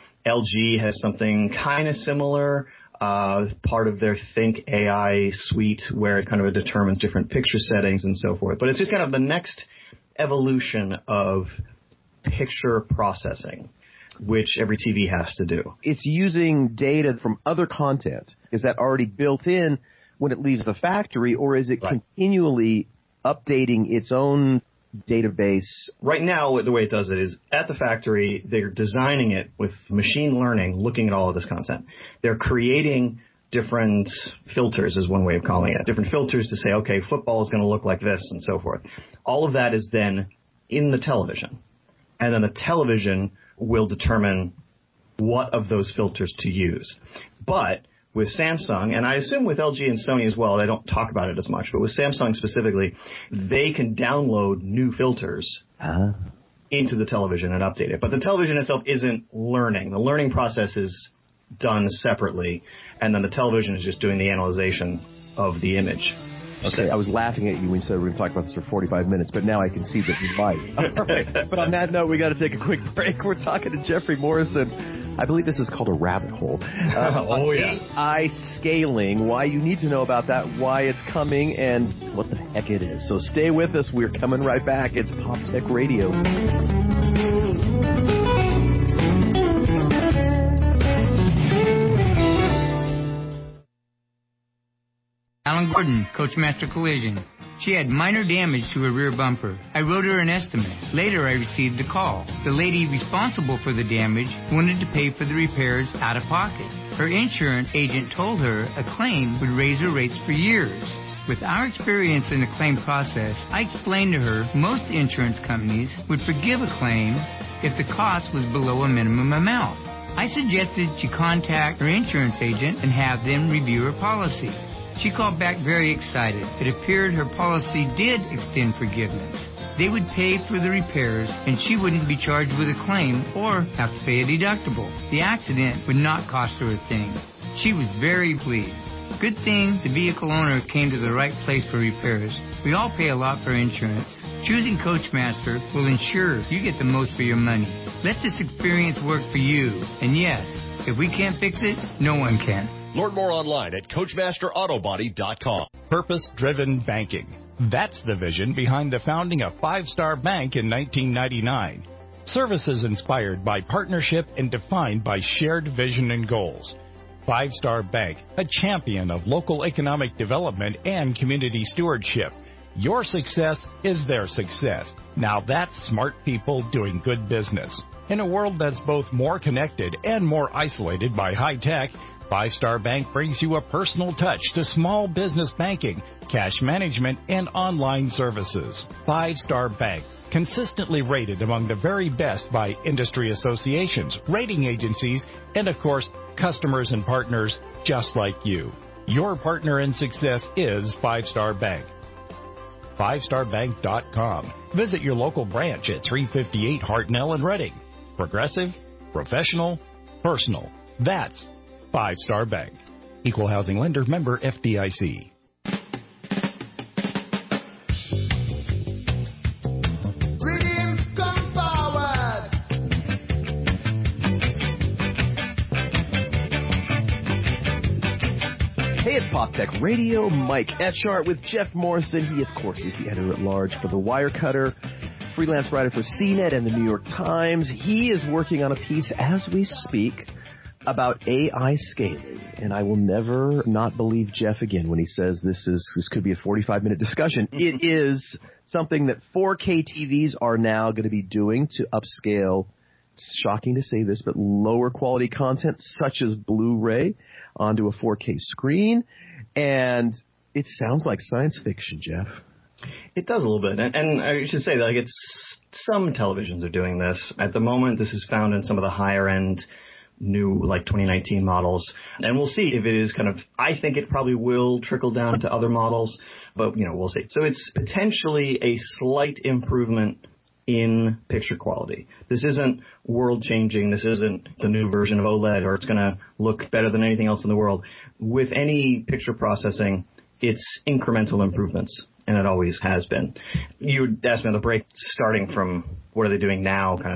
LG has something kind of similar, part of their Think AI suite, where it kind of determines different picture settings and so forth. But it's just kind of the next evolution of picture processing, which every TV has to do. It's using data from other content. Is that already built in when it leaves the factory, or is it continually updating its own database? Right now, the way it does it is at the factory, they're designing it with machine learning, looking at all of this content. They're creating different filters, is one way of calling it, different filters to say, okay, football is going to look like this and so forth. All of that is then in the television. And then the television will determine what of those filters to use. But with Samsung, and I assume with LG and Sony as well, they don't talk about it as much, but with Samsung specifically, they can download new filters into the television and update it. But the television itself isn't learning. The learning process is done separately, and then the television is just doing the analyzation of the image. Okay, I was laughing at you when you said we're going to talk about this for 45 minutes, but now I can see that you might. All right. But on that note, we got to take a quick break. We're talking to Jeffrey Morrison. I believe this is called a rabbit hole. AI scaling, why you need to know about that, why it's coming, and what the heck it is. So stay with us. We're coming right back. It's Pop Tech Radio. Alan Gordon, Coachmaster Collision. She had minor damage to her rear bumper. I wrote her an estimate. Later, I received a call. The lady responsible for the damage wanted to pay for the repairs out of pocket. Her insurance agent told her a claim would raise her rates for years. With our experience in the claim process, I explained to her most insurance companies would forgive a claim if the cost was below a minimum amount. I suggested she contact her insurance agent and have them review her policy. She called back very excited. It appeared her policy did extend forgiveness. They would pay for the repairs, and she wouldn't be charged with a claim or have to pay a deductible. The accident would not cost her a thing. She was very pleased. Good thing the vehicle owner came to the right place for repairs. We all pay a lot for insurance. Choosing Coachmaster will ensure you get the most for your money. Let this experience work for you. And yes, if we can't fix it, no one can. Learn more online at CoachmasterAutobody.com. Purpose-driven banking. That's the vision behind the founding of Five Star Bank in 1999. Services inspired by partnership and defined by shared vision and goals. Five Star Bank, a champion of local economic development and community stewardship. Your success is their success. Now that's smart people doing good business. In a world that's both more connected and more isolated by high tech, Five Star Bank brings you a personal touch to small business banking, cash management, and online services. Five Star Bank, consistently rated among the very best by industry associations, rating agencies, and of course, customers and partners just like you. Your partner in success is Five Star Bank. FiveStarBank.com. Visit your local branch at 358 Hartnell in Reading. Progressive, professional, personal. That's Five Star Bank. Equal housing lender, member FDIC. Talk Tech Radio. Mike Etchart with Jeff Morrison. He, of course, is the editor-at-large for The Wirecutter, freelance writer for CNET and The New York Times. He is working on a piece as we speak about AI scaling. And I will never not believe Jeff again when he says this could be a 45-minute discussion. It is something that 4K TVs are now going to be doing to upscale, it's shocking to say this, but lower quality content such as Blu-ray onto a 4K screen. And it sounds like science fiction, Jeff. It does a little bit. And I should say, like, it's some televisions are doing this. At the moment, this is found in some of the higher-end new, like, 2019 models. And we'll see if it is kind of, I think it probably will trickle down to other models, but, we'll see. So it's potentially a slight improvement in picture quality. This isn't world-changing. This isn't the new version of OLED, or it's going to look better than anything else in the world. With any picture processing, it's incremental improvements, and it always has been. You asked me on the break, starting from what are they doing now kind of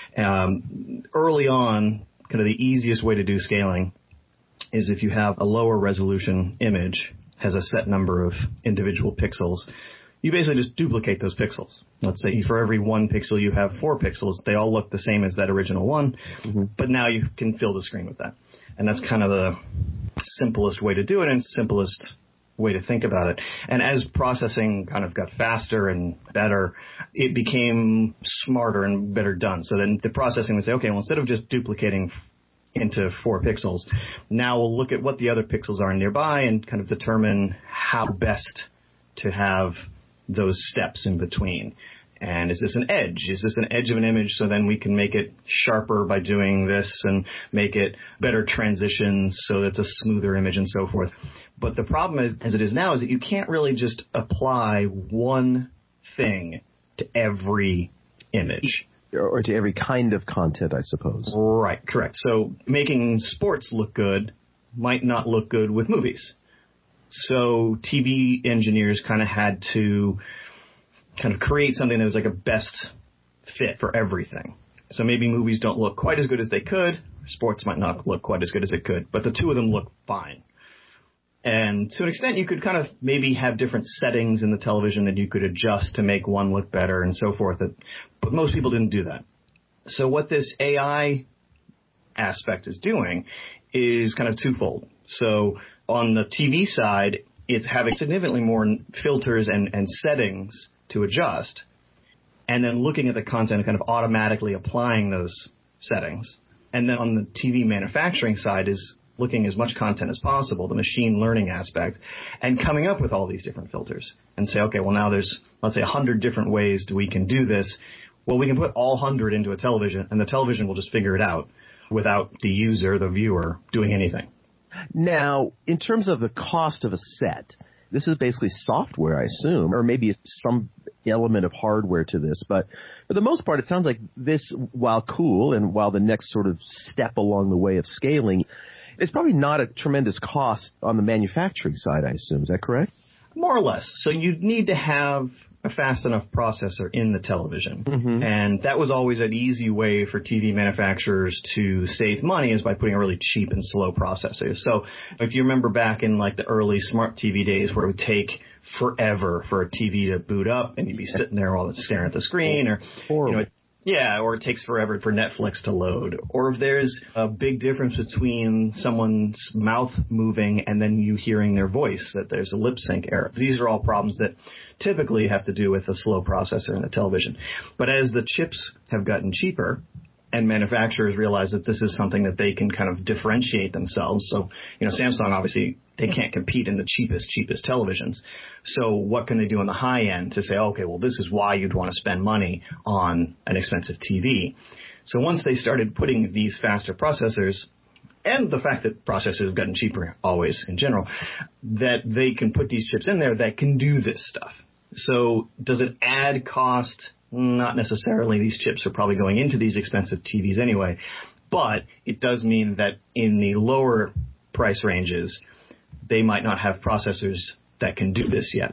thing. Early on, kind of the easiest way to do scaling is if you have a lower resolution image, has a set number of individual pixels, you basically just duplicate those pixels. Let's say for every 1 pixel you have 4 pixels. They all look the same as that original one, but now you can fill the screen with that. And that's kind of the simplest way to do it and simplest way to think about it. And as processing kind of got faster and better, it became smarter and better done. So then the processing would say, okay, well, instead of just duplicating into 4 pixels, now we'll look at what the other pixels are nearby and kind of determine how best to have those steps in between. And is this an edge? Is this an edge of an image? So then we can make it sharper by doing this and make it better transitions so that it's a smoother image and so forth. But the problem is, as it is now, is that you can't really just apply one thing to every image. Or to every kind of content, I suppose. Right, correct. So making sports look good might not look good with movies. So TV engineers kind of had to kind of create something that was like a best fit for everything. So maybe movies don't look quite as good as they could. Sports might not look quite as good as it could, but the two of them look fine. And to an extent, you could kind of maybe have different settings in the television that you could adjust to make one look better and so forth. But most people didn't do that. So what this AI aspect is doing is kind of twofold. So on the TV side, it's having significantly more filters and settings to adjust, and then looking at the content and kind of automatically applying those settings. And then on the TV manufacturing side is looking as much content as possible, the machine learning aspect, and coming up with all these different filters and say, okay, well, now there's, let's say, 100 different ways that we can do this. Well, we can put all 100 into a television, and the television will just figure it out without the user, the viewer, doing anything. Now, in terms of the cost of a set, this is basically software, I assume, or maybe some element of hardware to this. But for the most part, it sounds like this, while cool and while the next sort of step along the way of scaling, it's probably not a tremendous cost on the manufacturing side, I assume. Is that correct? More or less. So you'd need to have a fast enough processor in the television. And that was always an easy way for TV manufacturers to save money, is by putting a really cheap and slow processor. So if you remember back in like the early smart TV days where it would take forever for a TV to boot up and you'd be sitting there while it's staring at the screen, or or it takes forever for Netflix to load. Or if there's a big difference between someone's mouth moving and then you hearing their voice, that there's a lip sync error. These are all problems that typically have to do with a slow processor in the television. But as the chips have gotten cheaper and manufacturers realize that this is something that they can kind of differentiate themselves. So, Samsung, obviously, they can't compete in the cheapest televisions. So what can they do on the high end to say, okay, well, this is why you'd want to spend money on an expensive TV. So once they started putting these faster processors, and the fact that processors have gotten cheaper always in general, that they can put these chips in there that can do this stuff. So does it add cost? Not necessarily. These chips are probably going into these expensive TVs anyway. But it does mean that in the lower price ranges, they might not have processors that can do this yet.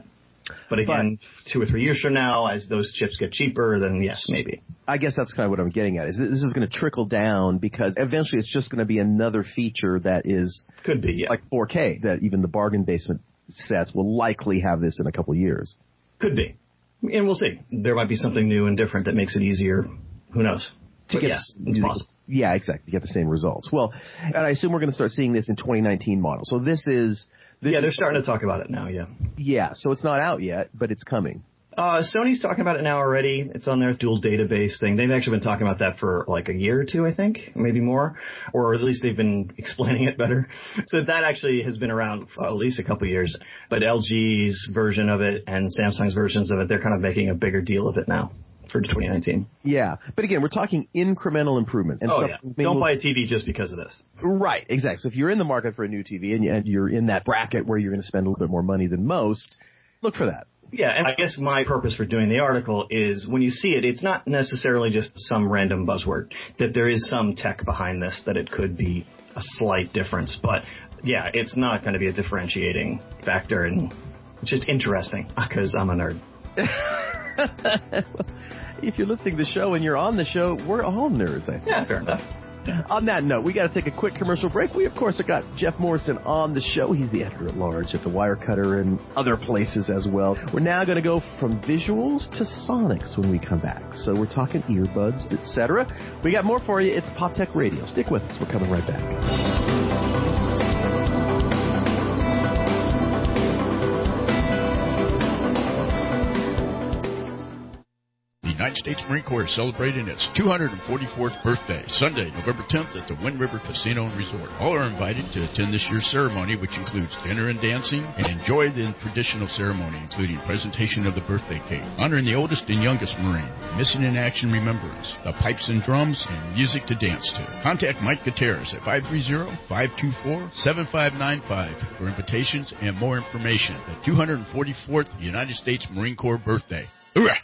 But again, 2 or 3 years from now, as those chips get cheaper, then yes, maybe. I guess that's kind of what I'm getting at. Is this is going to trickle down because eventually it's just going to be another feature that is could be like 4K, that even the bargain basement sets will likely have this in a couple of years. Could be. And we'll see. There might be something new and different that makes it easier. Who knows? But yes, it's possible. Yeah, exactly. You get the same results. Well, and I assume we're going to start seeing this in 2019 models. So this is... they're starting to talk about it now, yeah. Yeah, so it's not out yet, but it's coming. Sony's talking about it now already. It's on their dual database thing. They've actually been talking about that for like a year or two, I think, maybe more. Or at least they've been explaining it better. So that actually has been around for at least a couple of years. But LG's version of it and Samsung's versions of it, they're kind of making a bigger deal of it now for 2019. Yeah. But again, we're talking incremental improvements. And Don't buy a TV just because of this. Right, exactly. So if you're in the market for a new TV and you're in that bracket where you're going to spend a little bit more money than most, look for that. Yeah, and I guess my purpose for doing the article is when you see it, it's not necessarily just some random buzzword, that there is some tech behind this, that it could be a slight difference. But, yeah, it's not going to be a differentiating factor, and it's just interesting because I'm a nerd. If you're listening to the show and you're on the show, we're all nerds, I think. Yeah, fair enough. On that note, we got to take a quick commercial break. We, of course, have got Jeff Morrison on the show. He's the editor-at-large at The Wirecutter and other places as well. We're now going to go from visuals to sonics when we come back. So we're talking earbuds, etc. We got more for you. It's Pop Tech Radio. Stick with us. We're coming right back. The United States Marine Corps is celebrating its 244th birthday, Sunday, November 10th at the Wind River Casino and Resort. All are invited to attend this year's ceremony, which includes dinner and dancing, and enjoy the traditional ceremony, including presentation of the birthday cake, honoring the oldest and youngest Marine, missing in action remembrance, the pipes and drums, and music to dance to. Contact Mike Gutierrez at 530-524-7595 for invitations and more information. The 244th United States Marine Corps birthday. Hoorah!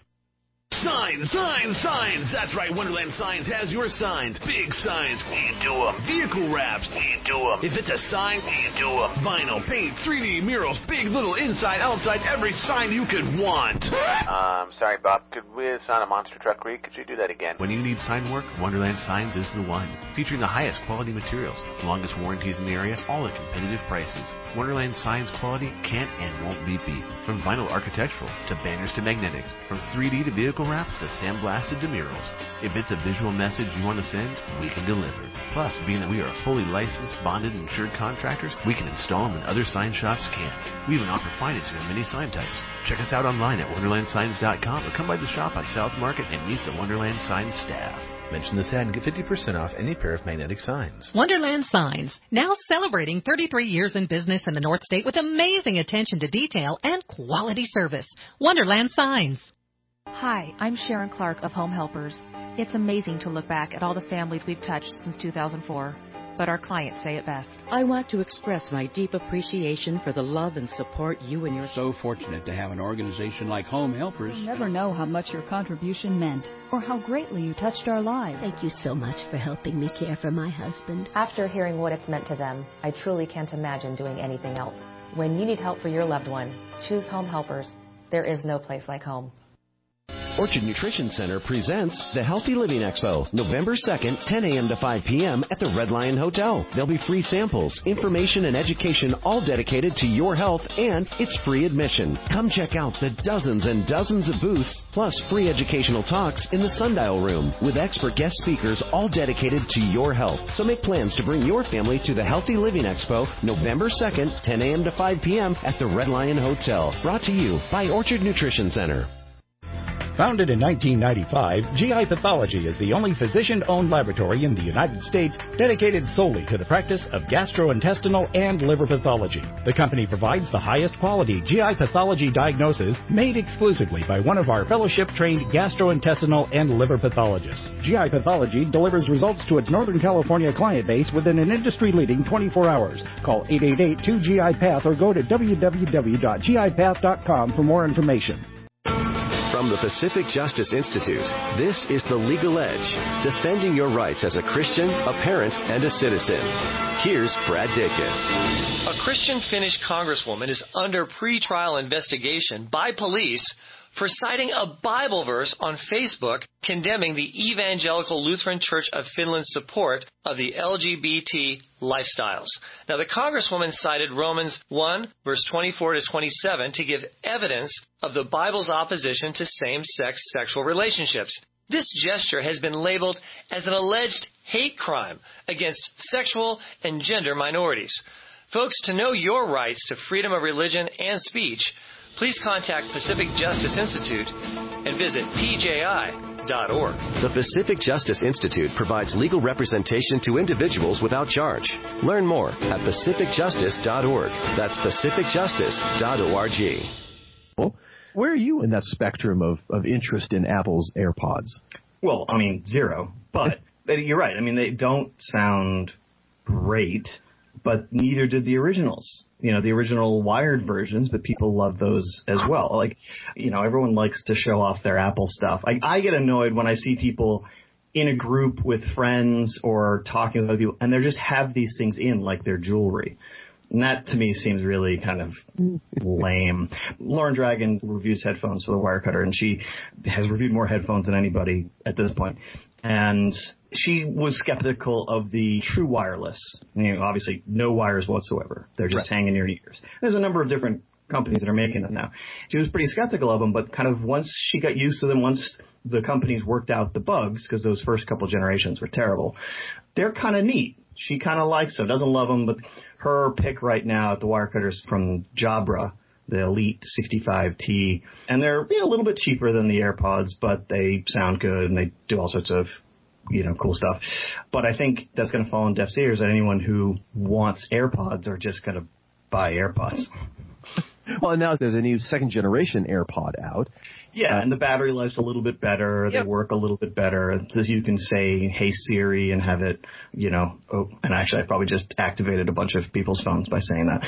Signs, signs, signs. That's right, Wonderland Signs has your signs. Big signs, we do them. Vehicle wraps, we do them. If it's a sign, we do them. Vinyl, paint, 3D murals, big, little, inside, outside, every sign you could want. Sorry, Bob. Could we sign a monster truck read? Could you do that again? When you need sign work, Wonderland Signs is the one. Featuring the highest quality materials, longest warranties in the area, all at competitive prices. Wonderland Signs quality can't and won't be beat. From vinyl architectural to banners to magnetics, from 3D to vehicle wraps to sandblasted to murals. If it's a visual message you want to send, we can deliver. Plus, being that we are fully licensed, bonded, and insured contractors, we can install them when other sign shops can't. We even offer financing on many sign types. Check us out online at wonderlandsigns.com or come by the shop on South Market and meet the Wonderland Signs staff. Mention this ad and get 50% off any pair of magnetic signs. Wonderland Signs, now celebrating 33 years in business in the North State with amazing attention to detail and quality service. Wonderland Signs. Hi, I'm Sharon Clark of Home Helpers. It's amazing to look back at all the families we've touched since 2004. But our clients say it best. I want to express my deep appreciation for the love and support you and your... So fortunate to have an organization like Home Helpers. You'll never know how much your contribution meant or how greatly you touched our lives. Thank you so much for helping me care for my husband. After hearing what it's meant to them, I truly can't imagine doing anything else. When you need help for your loved one, choose Home Helpers. There is no place like home. Orchard Nutrition Center presents the Healthy Living Expo, November 2nd, 10 a.m. to 5 p.m. at the Red Lion Hotel. There'll be free samples, information, and education all dedicated to your health, and it's free admission. Come check out the dozens and dozens of booths, plus free educational talks in the Sundial Room with expert guest speakers all dedicated to your health. So make plans to bring your family to the Healthy Living Expo, November 2nd, 10 a.m. to 5 p.m. at the Red Lion Hotel. Brought to you by Orchard Nutrition Center. Founded in 1995, GI Pathology is the only physician-owned laboratory in the United States dedicated solely to the practice of gastrointestinal and liver pathology. The company provides the highest quality GI pathology diagnosis made exclusively by one of our fellowship-trained gastrointestinal and liver pathologists. GI Pathology delivers results to its Northern California client base within an industry-leading 24 hours. Call 888-2GI-PATH or go to www.gipath.com for more information. From the Pacific Justice Institute, this is The Legal Edge, defending your rights as a Christian, a parent, and a citizen. Here's Brad Dacus. A Christian Finnish congresswoman is under pretrial investigation by police for citing a Bible verse on Facebook condemning the Evangelical Lutheran Church of Finland's support of the LGBT lifestyles. Now, the congresswoman cited Romans 1, verse 24 to 27 to give evidence of the Bible's opposition to same-sex sexual relationships. This gesture has been labeled as an alleged hate crime against sexual and gender minorities. Folks, to know your rights to freedom of religion and speech, please contact Pacific Justice Institute and visit pji.org. The Pacific Justice Institute provides legal representation to individuals without charge. Learn more at pacificjustice.org. That's pacificjustice.org. Well, where are you in that spectrum of interest in Apple's AirPods? Well, I mean, zero. But you're right. I mean, they don't sound great, but neither did the originals. You know, the original wired versions, but people love those as well. Like, you know, everyone likes to show off their Apple stuff. I get annoyed when I see people in a group with friends or talking with other people, and they just have these things in like their jewelry. And that, to me, seems really kind of lame. Lauren Dragon reviews headphones for the Wirecutter, and she has reviewed more headphones than anybody at this point. And she was skeptical of the true wireless. You know, obviously, no wires whatsoever. They're just hanging in your ears. There's a number of different companies that are making them now. She was pretty skeptical of them, but kind of once she got used to them, once the companies worked out the bugs, because those first couple generations were terrible, they're kind of neat. She kind of likes them, doesn't love them, but her pick right now at the Wirecutters from Jabra, the Elite 65T, and they're a little bit cheaper than the AirPods, but they sound good and they do all sorts of, you know, cool stuff. But I think that's going to fall on deaf ears, that anyone who wants AirPods are just going to buy AirPods. Well, and now there's a new second-generation AirPod out. Yeah, and the battery life's a little bit better. Yep. They work a little bit better. As you can say, hey, Siri, and have it, you know. Oh, and actually, I probably just activated a bunch of people's phones by saying that.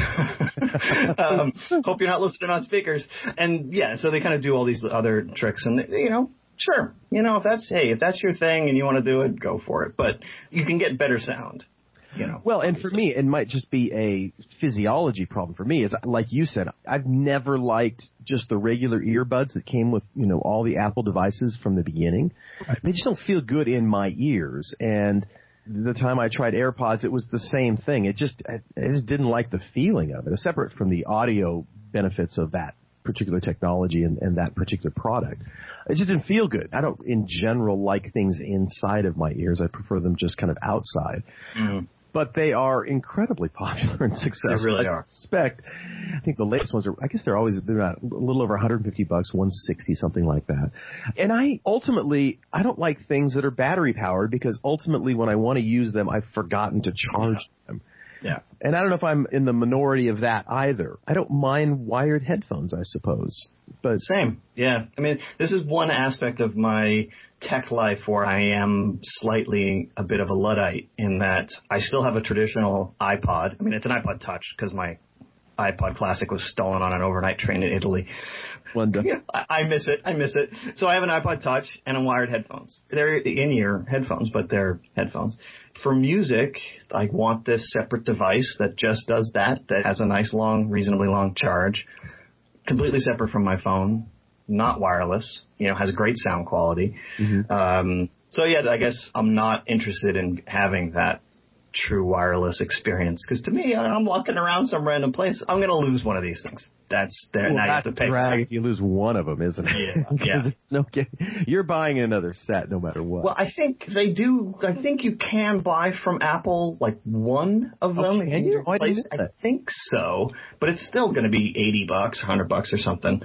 Hope you're not listening on speakers. And, yeah, so they kind of do all these other tricks. And, you know, sure. You know, if that's your thing and you want to do it, go for it. But you can get better sound. You know, well, and for me, it might just be a physiology problem for me. Is like you said, I've never liked just the regular earbuds that came with, you know, all the Apple devices from the beginning. Right. They just don't feel good in my ears. And the time I tried AirPods, it was the same thing. I just didn't like the feeling of it, separate from the audio benefits of that particular technology and that particular product. It just didn't feel good. I don't, in general, like things inside of my ears. I prefer them just kind of outside. Mm-hmm. But they are incredibly popular and successful. They really are. I think the latest ones are, I guess they're a little over $150, $160, something like that. And I don't like things that are battery powered, because ultimately when I want to use them, I've forgotten to charge them. Yeah. And I don't know if I'm in the minority of that either. I don't mind wired headphones, I suppose. But same. Yeah. I mean, this is one aspect of my tech life where I am slightly a bit of a Luddite, in that I still have a traditional iPod. I mean, it's an iPod Touch because my iPod Classic was stolen on an overnight train in Italy. Yeah, I miss it. So I have an iPod Touch and wired headphones. They're in-ear headphones, but they're headphones. For music, I want this separate device that just does that has a nice long, reasonably long charge, completely separate from my phone, not wireless, you know, has great sound quality. Mm-hmm. So yeah, I guess I'm not interested in having that true wireless experience, because to me, I'm walking around some random place, I'm going to lose one of these things. That's there. Well, now you have to pay. If you lose one of them, isn't it? Yeah. You're buying another set no matter what. Well, I think they do. I think you can buy from Apple like one of them. Okay, can you? I think so, but it's still going to be $80, $100 or something.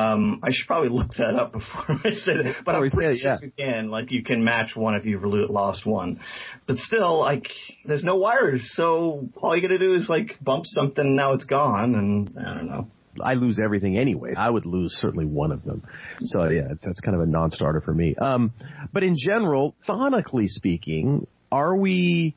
I should probably look that up before I say that. But I'm pretty sure you can. Like, you can match one if you've lost one. But still, like, there's no wires, so all you got to do is like bump something. Now it's gone, and I don't know. I lose everything anyway. I would lose certainly one of them. So, yeah, that's kind of a non-starter for me. But in general, sonically speaking, are you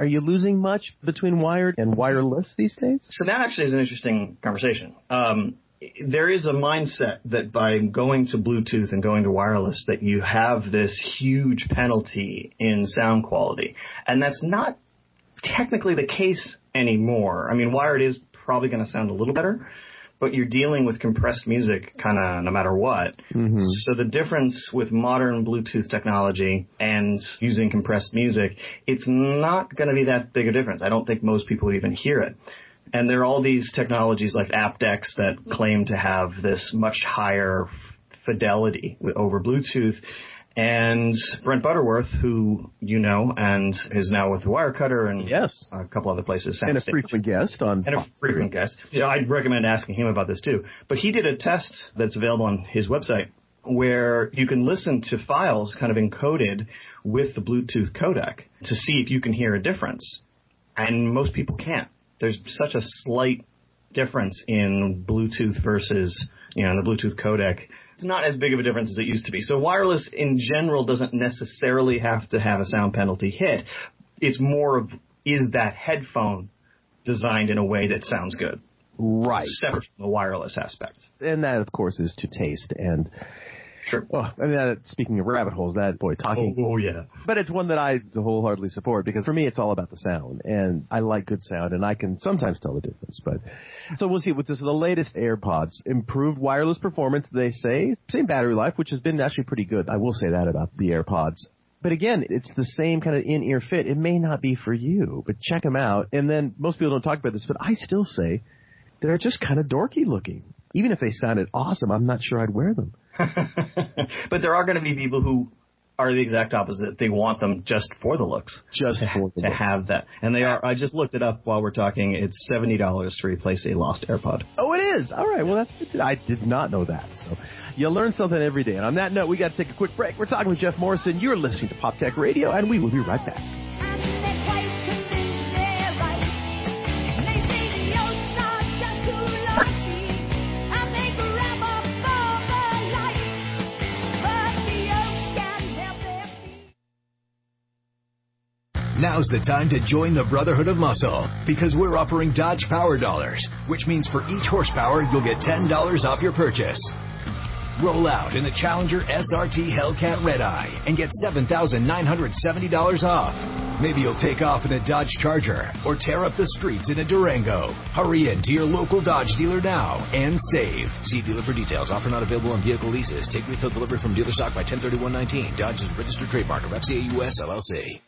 losing much between wired and wireless these days? So that actually is an interesting conversation. there is a mindset that by going to Bluetooth and going to wireless that you have this huge penalty in sound quality. And that's not technically the case anymore. I mean, wired is probably going to sound a little better, but you're dealing with compressed music kind of no matter what. Mm-hmm. So the difference with modern Bluetooth technology and using compressed music, it's not going to be that big a difference. I don't think most people even hear it. And there are all these technologies like aptX that claim to have this much higher fidelity over Bluetooth. And Brent Butterworth, who you know, and is now with Wirecutter and a couple other places. And a frequent guest on. And a frequent guest. Yeah, I'd recommend asking him about this too. But he did a test that's available on his website where you can listen to files kind of encoded with the Bluetooth codec to see if you can hear a difference. And most people can't. There's such a slight difference in Bluetooth versus, the Bluetooth codec. It's not as big of a difference as it used to be. So wireless in general doesn't necessarily have to have a sound penalty hit. It's more of, is that headphone designed in a way that sounds good? Right. Separate from the wireless aspect. And that, of course, is to taste. And sure. Well, speaking of rabbit holes, that boy talking. Oh, yeah. But it's one that I wholeheartedly support because for me, it's all about the sound. And I like good sound, and I can sometimes tell the difference. But so we'll see. With this, the latest AirPods, improved wireless performance, they say. Same battery life, which has been actually pretty good. I will say that about the AirPods. But again, it's the same kind of in-ear fit. It may not be for you, but check them out. And then most people don't talk about this, but I still say they're just kind of dorky looking. Even if they sounded awesome, I'm not sure I'd wear them. But there are going to be people who are the exact opposite. They want them just for the looks. Just for the looks. Have that. And they are. I just looked it up while we're talking. It's $70 to replace a lost AirPod. Oh, it is? All right. Well, I did not know that. So you learn something every day. And on that note, we got to take a quick break. We're talking with Jeff Morrison. You're listening to Pop Tech Radio, and we will be right back. Now's the time to join the Brotherhood of Muscle because we're offering Dodge Power Dollars, which means for each horsepower, you'll get $10 off your purchase. Roll out in a Challenger SRT Hellcat Red Eye and get $7,970 off. Maybe you'll take off in a Dodge Charger or tear up the streets in a Durango. Hurry in to your local Dodge dealer now and save. See dealer for details. Offer not available on vehicle leases. Take retail delivery from dealer stock by 10/31/19. Dodge is registered trademark of FCA US LLC.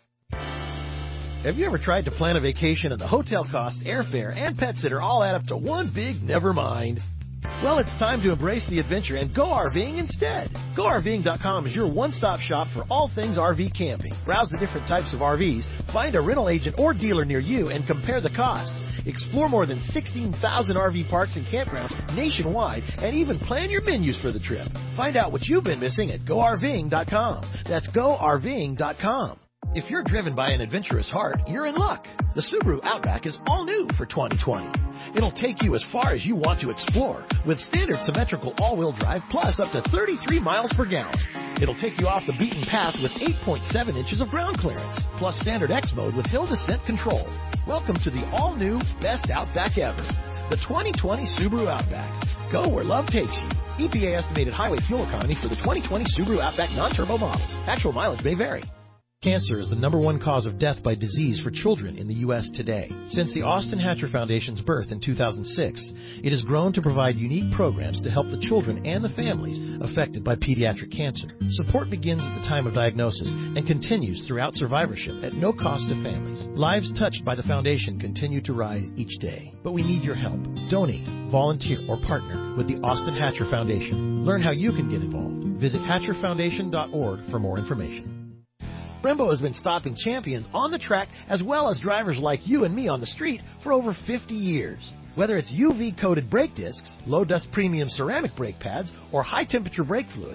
Have you ever tried to plan a vacation and the hotel costs, airfare, and pet sitter all add up to one big never mind? Well, it's time to embrace the adventure and go RVing instead. GoRVing.com is your one-stop shop for all things RV camping. Browse the different types of RVs, find a rental agent or dealer near you, and compare the costs. Explore more than 16,000 RV parks and campgrounds nationwide, and even plan your menus for the trip. Find out what you've been missing at GoRVing.com. That's GoRVing.com. If you're driven by an adventurous heart, you're in luck. The Subaru Outback is all new for 2020. It'll take you as far as you want to explore with standard symmetrical all-wheel drive plus up to 33 miles per gallon. It'll take you off the beaten path with 8.7 inches of ground clearance plus standard X mode with hill descent control. Welcome to the all-new best Outback ever, the 2020 Subaru Outback. Go where love takes you. EPA estimated highway fuel economy for the 2020 Subaru Outback non-turbo model. Actual mileage may vary. Cancer is the #1 cause of death by disease for children in the U.S. today. Since the Austin Hatcher Foundation's birth in 2006, it has grown to provide unique programs to help the children and the families affected by pediatric cancer. Support begins at the time of diagnosis and continues throughout survivorship at no cost to families. Lives touched by the foundation continue to rise each day. But we need your help. Donate, volunteer, or partner with the Austin Hatcher Foundation. Learn how you can get involved. Visit hatcherfoundation.org for more information. Brembo has been stopping champions on the track as well as drivers like you and me on the street for over 50 years. Whether it's UV-coated brake discs, low-dust premium ceramic brake pads, or high-temperature brake fluid,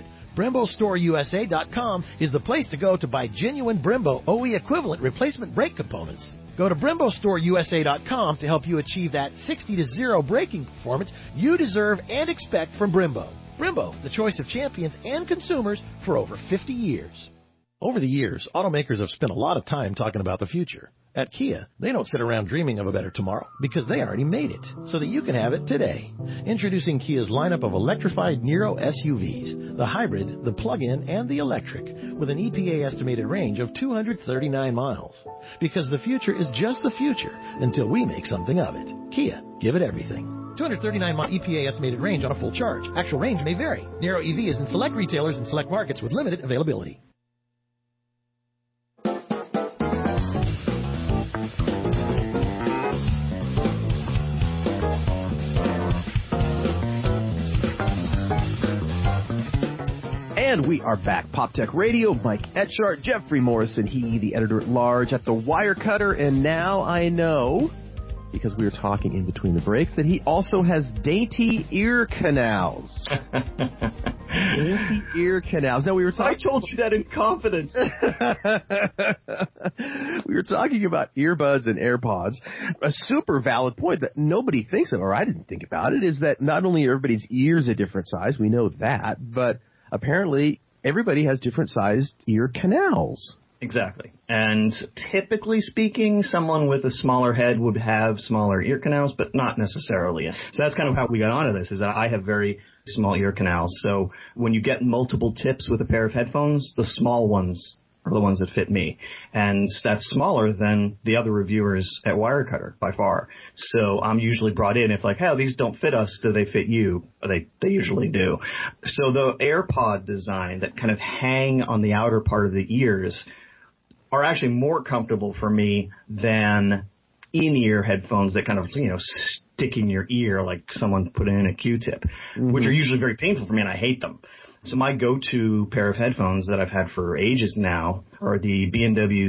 BremboStoreUSA.com is the place to go to buy genuine Brembo OE equivalent replacement brake components. Go to BremboStoreUSA.com to help you achieve that 60-0 braking performance you deserve and expect from Brembo. Brembo, the choice of champions and consumers for over 50 years. Over the years, automakers have spent a lot of time talking about the future. At Kia, they don't sit around dreaming of a better tomorrow because they already made it so that you can have it today. Introducing Kia's lineup of electrified Niro SUVs, the hybrid, the plug-in, and the electric, with an EPA estimated range of 239 miles. Because the future is just the future until we make something of it. Kia, give it everything. 239-mile EPA estimated range on a full charge. Actual range may vary. Niro EV is in select retailers and select markets with limited availability. And we are back. Pop Tech Radio, Mike Etchart, Jeffrey Morrison, he, the editor-at-large at The Wirecutter. And now I know, because we were talking in between the breaks, that he also has dainty ear canals. Dainty ear canals. Now, we were talking... I told you that in confidence. We were talking about earbuds and AirPods. A super valid point that nobody thinks of, or I didn't think about it, is that not only are everybody's ears a different size, we know that, but apparently everybody has different sized ear canals. Exactly. And typically speaking, someone with a smaller head would have smaller ear canals, but not necessarily. So that's kind of how we got onto this, is that I have very small ear canals. So when you get multiple tips with a pair of headphones, the small ones are the ones that fit me. And that's smaller than the other reviewers at Wirecutter by far. So I'm usually brought in if like, hey, these don't fit us, do they fit you? They usually do. So the AirPod design that kind of hang on the outer part of the ears are actually more comfortable for me than in-ear headphones that kind of, stick in your ear like someone put in a Q-tip, which are usually very painful for me, and I hate them. So my go-to pair of headphones that I've had for ages now are the B&W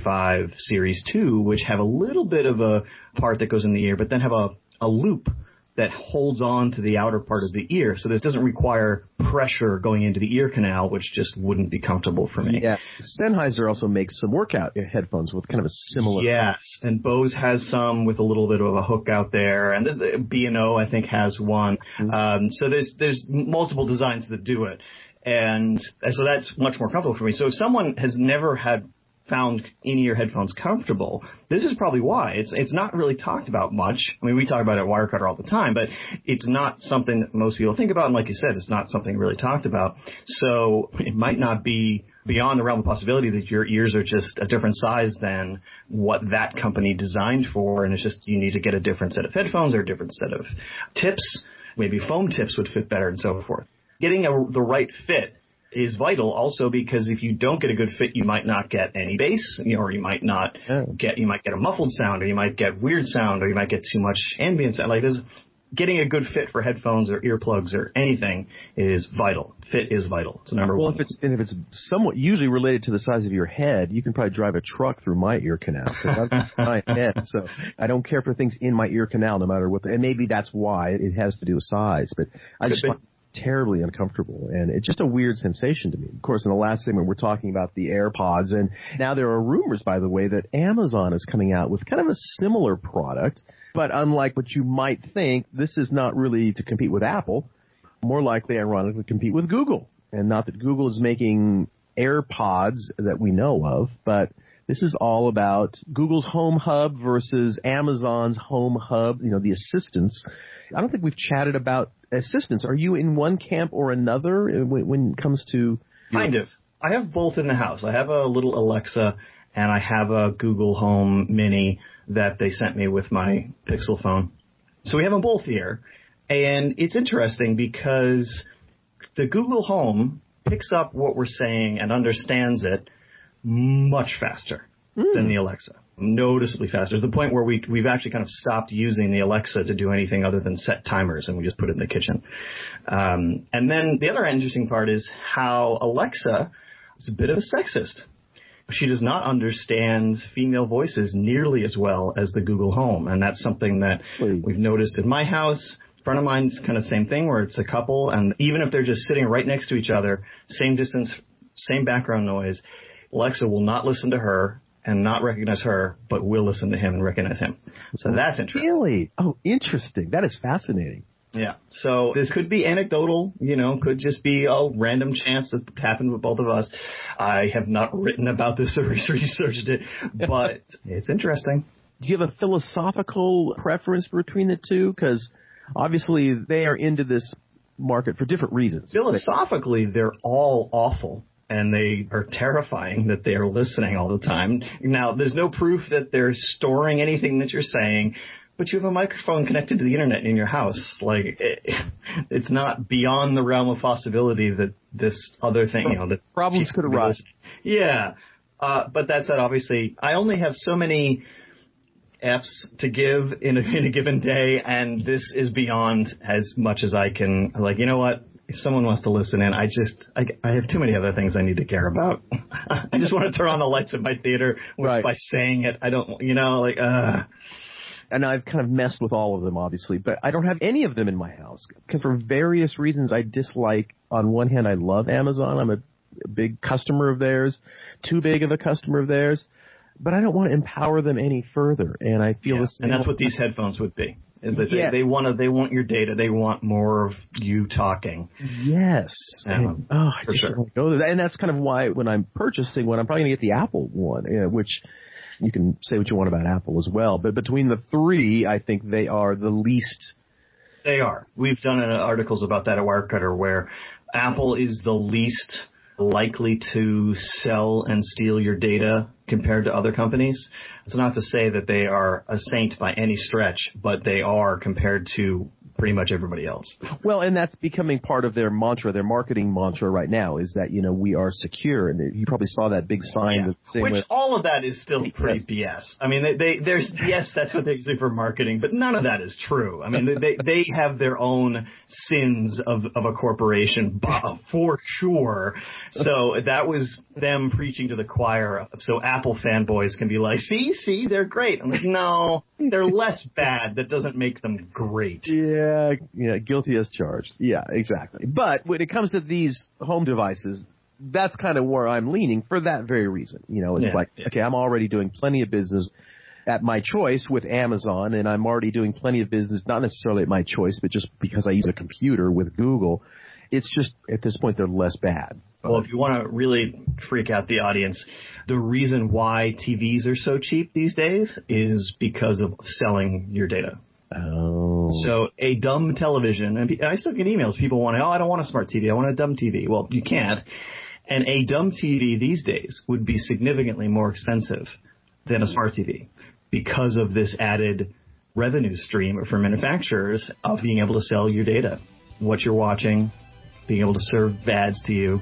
C5 Series 2, which have a little bit of a part that goes in the ear, but then have a loop that holds on to the outer part of the ear. So this doesn't require pressure going into the ear canal, which just wouldn't be comfortable for me. Yeah. Sennheiser also makes some workout headphones with kind of a similar... Yes, and Bose has some with a little bit of a hook out there, and B&O, I think, has one. So there's multiple designs that do it. And so that's much more comfortable for me. So if someone has never found in-ear headphones comfortable, this is probably why. It's not really talked about much. I mean, we talk about it at Wirecutter all the time, but it's not something that most people think about. And like you said, it's not something really talked about. So it might not be beyond the realm of possibility that your ears are just a different size than what that company designed for. And it's just you need to get a different set of headphones or a different set of tips. Maybe foam tips would fit better and so forth. Getting the right fit is vital also because if you don't get a good fit, you might not get any bass, or you might not get a muffled sound, or you might get weird sound, or you might get too much ambient sound. Like this, getting a good fit for headphones or earplugs or anything is vital. Fit is vital. It's number one. If it's somewhat usually related to the size of your head, you can probably drive a truck through my ear canal. I'm my head, so I don't care for things in my ear canal, no matter what. And maybe that's why it has to do with size, but I just find terribly uncomfortable, and it's just a weird sensation to me. Of course, in the last segment, we're talking about the AirPods, and now there are rumors, by the way, that Amazon is coming out with kind of a similar product, but unlike what you might think, this is not really to compete with Apple, more likely, ironically, to compete with Google. And not that Google is making AirPods that we know of, but this is all about Google's Home Hub versus Amazon's Home Hub, the assistants. I don't think we've chatted about assistants. Are you in one camp or another when it comes to... Kind of. I have both in the house. I have a little Alexa, and I have a Google Home Mini that they sent me with my Pixel phone. So we have them both here. And it's interesting because the Google Home picks up what we're saying and understands it much faster than the Alexa. Noticeably faster, to the point where we've actually kind of stopped using the Alexa to do anything other than set timers, and we just put it in the kitchen. And then the other interesting part is how Alexa is a bit of a sexist. She does not understand female voices nearly as well as the Google Home, and that's something that we've noticed in my house. A friend of mine's kind of same thing, where it's a couple, and even if they're just sitting right next to each other, same distance, same background noise, Alexa will not listen to her and not recognize her, but will listen to him and recognize him. So that's interesting. Really? Oh, interesting. That is fascinating. Yeah. So this could be anecdotal, could just be a random chance that happened with both of us. I have not written about this or researched it, but it's interesting. Do you have a philosophical preference between the two? Because obviously they are into this market for different reasons. Philosophically, they're all awful. And they are terrifying that they are listening all the time. Now, there's no proof that they're storing anything that you're saying. But you have a microphone connected to the internet in your house. Like, it's not beyond the realm of possibility that this other thing, that problems could arise. Yeah. But that said, obviously, I only have so many F's to give in a given day, and this is beyond as much as I can. Like, you know what? If someone wants to listen in, I have too many other things I need to care about. I just want to turn on the lights at my theater by saying it. I don't, And I've kind of messed with all of them, obviously, but I don't have any of them in my house because for various reasons I dislike. On one hand, I love Amazon. I'm a big customer of theirs, too big of a customer of theirs, but I don't want to empower them any further. And I feel this. And that's what these headphones would be. Is that they want your data. They want more of you talking. Yes. I just don't want to go there. And that's kind of why when I'm purchasing one, I'm probably going to get the Apple one, which you can say what you want about Apple as well. But between the three, I think they are the least. They are. We've done articles about that at Wirecutter where Apple is the least likely to sell and steal your data compared to other companies. It's not to say that they are a saint by any stretch, but they are compared to pretty much everybody else. Well, and that's becoming part of their mantra, their marketing mantra right now is that, we are secure. And you probably saw that big sign. Which all of that is still pretty BS. I mean, that's what they say for marketing, but none of that is true. I mean, they have their own sins of a corporation for sure. So that was them preaching to the choir. So Apple fanboys can be like, see, they're great. I'm like, no, they're less bad. That doesn't make them great. Yeah, guilty as charged. Yeah, exactly. But when it comes to these home devices, that's kind of where I'm leaning for that very reason. Okay, I'm already doing plenty of business at my choice with Amazon, and I'm already doing plenty of business, not necessarily at my choice, but just because I use a computer with Google. It's just, at this point, they're less bad. Well, if you want to really freak out the audience, the reason why TVs are so cheap these days is because of selling your data. Oh. So a dumb television, and I still get emails. People want I don't want a smart TV. I want a dumb TV. Well, you can't. And a dumb TV these days would be significantly more expensive than a smart TV because of this added revenue stream for manufacturers of being able to sell your data, what you're watching, being able to serve ads to you.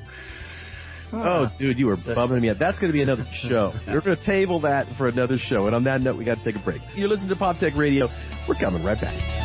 Oh, dude, you were bumming me out. That's going to be another show. We're going to table that for another show. And on that note, we got to take a break. You're listening to Pop Tech Radio. We're coming right back.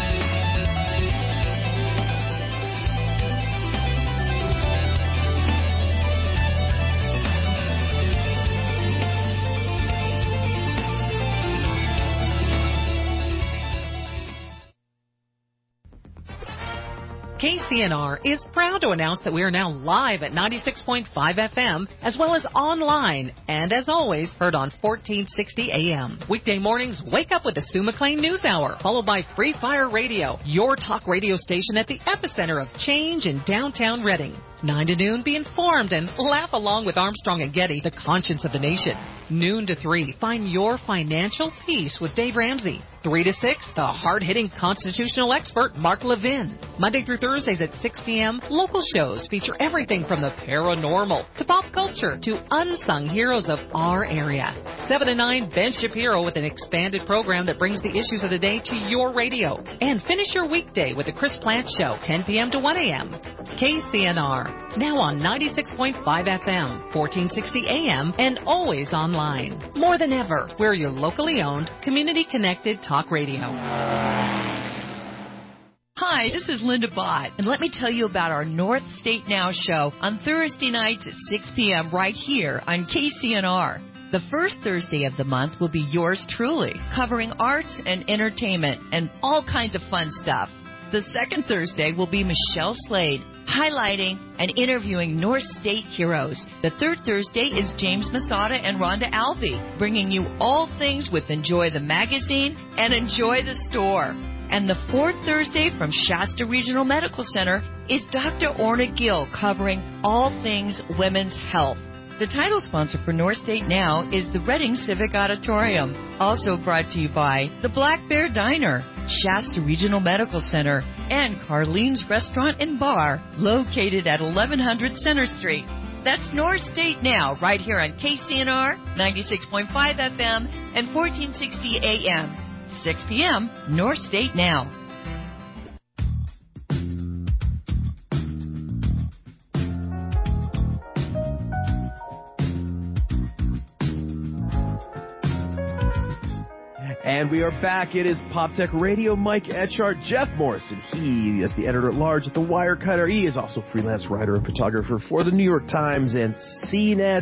KCNR is proud to announce that we are now live at 96.5 FM, as well as online, and as always, heard on 1460 AM. Weekday mornings, wake up with the Sue McLean News Hour, followed by Free Fire Radio, your talk radio station at the epicenter of change in downtown Reading. 9 to noon, be informed and laugh along with Armstrong and Getty, the conscience of the nation. Noon to 3, find your financial peace with Dave Ramsey. 3 to 6, the hard-hitting constitutional expert, Mark Levin. Monday through Thursdays at 6 p.m., local shows feature everything from the paranormal to pop culture to unsung heroes of our area. 7 to 9, Ben Shapiro with an expanded program that brings the issues of the day to your radio. And finish your weekday with the Chris Plant Show, 10 p.m. to 1 a.m. KCNR, now on 96.5 FM, 1460 AM, and always online. More than ever, we're your locally owned, community-connected talk radio. Hi, this is Linda Bott, and let me tell you about our North State Now show on Thursday nights at 6 p.m. right here on KCNR. The first Thursday of the month will be yours truly, covering arts and entertainment and all kinds of fun stuff. The second Thursday will be Michelle Slade, highlighting and interviewing North State heroes. The third Thursday is James Masada and Rhonda Alvey, bringing you all things with Enjoy the Magazine and Enjoy the Store. And the fourth Thursday from Shasta Regional Medical Center is Dr. Orna Gill covering all things women's health. The title sponsor for North State Now is the Reading Civic Auditorium. Also brought to you by the Black Bear Diner, Shasta Regional Medical Center, and Carlene's Restaurant and Bar, located at 1100 Center Street. That's North State Now, right here on KCNR, 96.5 FM and 1460 AM. 6 p.m., North State Now. And we are back. It is Pop Tech Radio. Mike Etchart, Jeff Morrison. He is the editor-at-large at The Wirecutter. He is also freelance writer and photographer for the New York Times and CNET.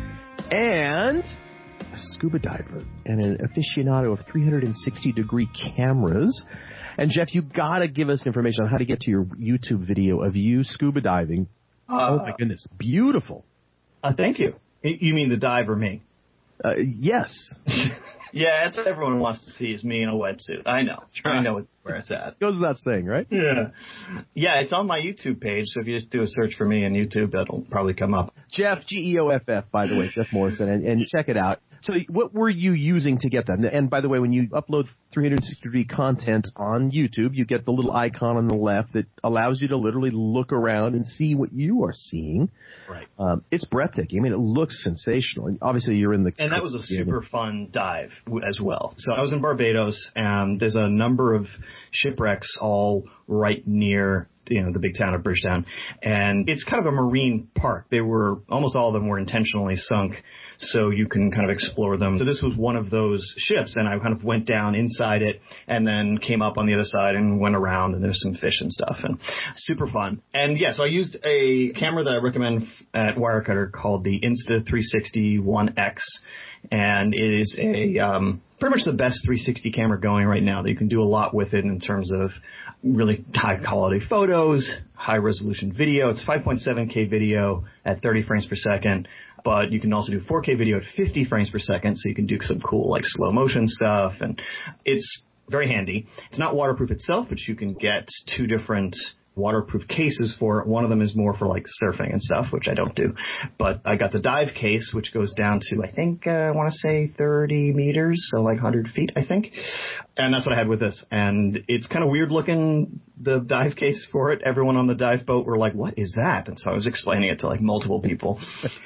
And a scuba diver and an aficionado of 360-degree cameras. And, Jeff, you got to give us information on how to get to your YouTube video of you scuba diving. Oh, my goodness. Beautiful. Thank you. You mean the dive or me? Yes. Yeah, that's what everyone wants to see is me in a wetsuit. I know. Right. I know where it's at. Goes without saying, right? Yeah. Yeah, it's on my YouTube page, so if you just do a search for me on YouTube, that'll probably come up. Jeff, Geoff, by the way, Jeff Morrison, and check it out. So what were you using to get that? And by the way, when you upload 360-degree content on YouTube, you get the little icon on the left that allows you to literally look around and see what you are seeing. Right. It's breathtaking. I mean, it looks sensational. And obviously, you're in the... And that was a super fun dive as well. So I was in Barbados, and there's a number of shipwrecks all right near the big town of Bridgetown. And it's kind of a marine park. Almost all of them were intentionally sunk, so you can kind of explore them. So this was one of those ships, and I kind of went down inside it and then came up on the other side and went around, and there's some fish and stuff, and super fun. And yeah, so I used a camera that I recommend at Wirecutter called the Insta360 1X, and it is pretty much the best 360 camera going right now. That you can do a lot with it in terms of really high quality photos, high resolution video. It's 5.7K video at 30 frames per second, but you can also do 4K video at 50 frames per second, so you can do some cool like slow motion stuff, and it's very handy. It's not waterproof itself, but you can get two different waterproof cases for it. One of them is more for like surfing and stuff, which I don't do. But I got the dive case, which goes down to, I think, I want to say 30 meters, so like 100 feet, I think. And that's what I had with this. And it's kind of weird looking, the dive case for it. Everyone on the dive boat were like, what is that? And so I was explaining it to like multiple people.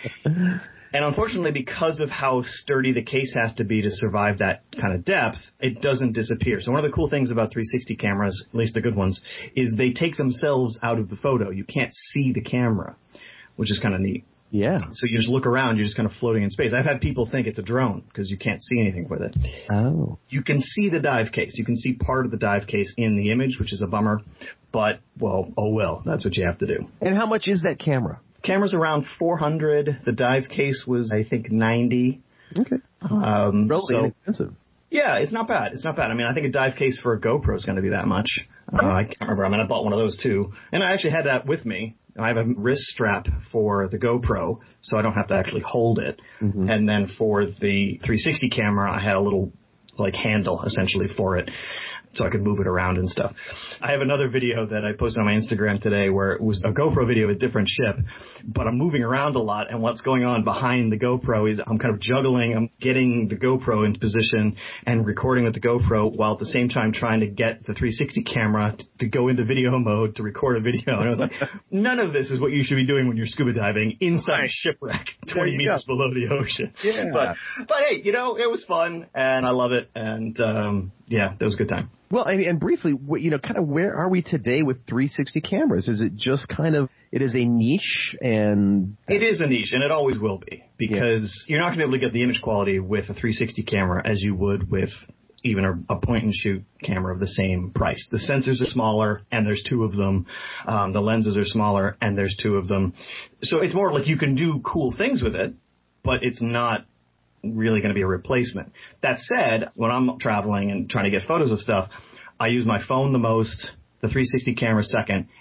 And unfortunately, because of how sturdy the case has to be to survive that kind of depth, it doesn't disappear. So one of the cool things about 360 cameras, at least the good ones, is they take themselves out of the photo. You can't see the camera, which is kind of neat. Yeah. So you just look around, you're just kind of floating in space. I've had people think it's a drone because you can't see anything with it. Oh. You can see the dive case. You can see part of the dive case in the image, which is a bummer. But, well, oh well, that's what you have to do. And how much is that camera? Camera's around $400. The dive case was, I think, $90. Okay. Relatively inexpensive. Yeah, it's not bad. It's not bad. I mean, I think a dive case for a GoPro is going to be that much. I can't remember. I mean, I bought one of those too. And I actually had that with me. I have a wrist strap for the GoPro, so I don't have to actually hold it. Mm-hmm. And then for the 360 camera, I had a little like handle essentially for it, so I could move it around and stuff. I have another video that I posted on my Instagram today where it was a GoPro video of a different ship, but I'm moving around a lot, and what's going on behind the GoPro is I'm kind of juggling. I'm getting the GoPro into position and recording with the GoPro while at the same time trying to get the 360 camera to go into video mode to record a video. And I was like, none of this is what you should be doing when you're scuba diving inside a shipwreck 20 meters below the ocean. Yeah. But hey, it was fun, and I love it, and yeah, that was a good time. Well, and briefly, kind of where are we today with 360 cameras? Is it just kind of, it is a niche and... It is a niche, and it always will be, because you're not going to be able to get the image quality with a 360 camera as you would with even a point-and-shoot camera of the same price. The sensors are smaller, and there's two of them. The lenses are smaller, and there's two of them. So it's more like you can do cool things with it, but it's not really going to be a replacement. That said, when I'm traveling and trying to get photos of stuff, I use my phone the most, the 360 camera second,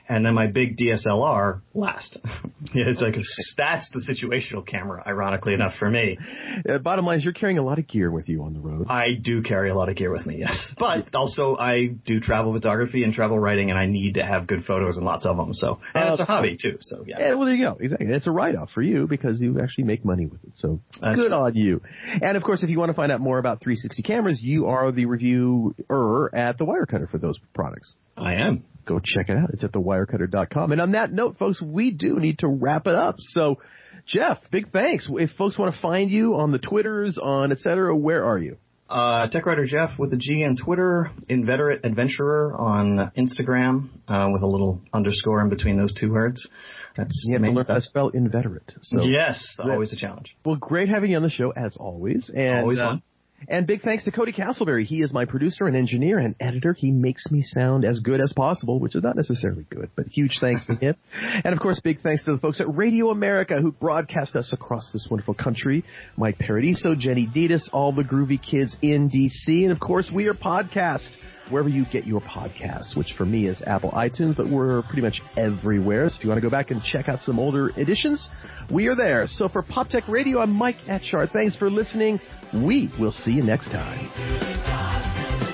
and then my big DSLR last. It's like that's the situational camera, ironically enough, for me. Bottom line is you're carrying a lot of gear with you on the road. I do carry a lot of gear with me, yes. But also I do travel photography and travel writing, and I need to have good photos and lots of them. So, and it's a hobby too. So yeah. Well, there you go. Exactly. It's a write-off for you because you actually make money with it. So good on you. And of course, if you want to find out more about 360 cameras, you are the reviewer at The Wirecutter for those products. I am. Go check it out. It's at thewirecutter.com. And on that note, folks, we do need to wrap it up. So, Jeff, big thanks. If folks want to find you on the Twitters, on et cetera, where are you? TechWriter Jeff with a G on Twitter, Inveterate Adventurer on Instagram, with a little underscore in between those two words. That's you have to learn how to spell inveterate. So, yes, always a challenge. Well, great having you on the show, as always. And, always fun. And big thanks to Cody Castleberry. He is my producer and engineer and editor. He makes me sound as good as possible, which is not necessarily good, but huge thanks to him. And, of course, big thanks to the folks at Radio America who broadcast us across this wonderful country. Mike Paradiso, Jenny Ditas, all the groovy kids in D.C. And, of course, we are podcast wherever you get your podcasts, which for me is Apple iTunes, but we're pretty much everywhere. So if you want to go back and check out some older editions, we are there. So for Pop Tech Radio, I'm Mike Etchart. Thanks for listening. We will see you next time.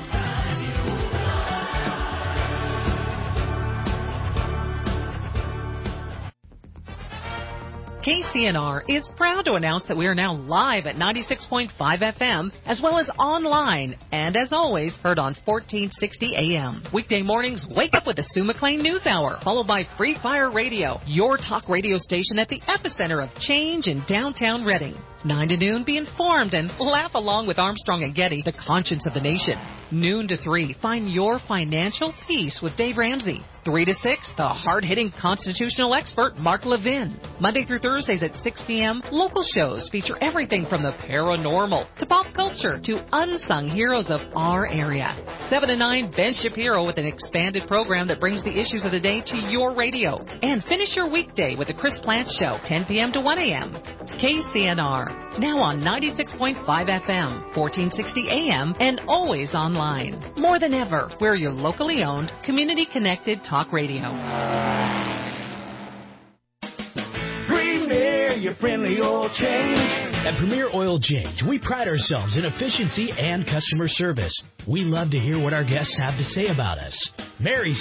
KCNR is proud to announce that we are now live at 96.5 FM, as well as online, and as always, heard on 1460 AM. Weekday mornings, wake up with the Sue McLean News Hour, followed by Free Fire Radio, your talk radio station at the epicenter of change in downtown Reading. 9 to noon, be informed and laugh along with Armstrong and Getty, the conscience of the nation. Noon to 3, find your financial peace with Dave Ramsey. 3 to 6, the hard-hitting constitutional expert, Mark Levin. Monday through Thursdays at 6 p.m., local shows feature everything from the paranormal to pop culture to unsung heroes of our area. 7 to 9, Ben Shapiro with an expanded program that brings the issues of the day to your radio. And finish your weekday with the Chris Plant Show, 10 p.m. to 1 a.m. KCNR, now on 96.5 FM, 1460 AM, and always online. More than ever, we're your locally owned, community-connected talk radio. Premier, your friendly oil change. At Premier Oil Change, we pride ourselves in efficiency and customer service. We love to hear what our guests have to say about us. Mary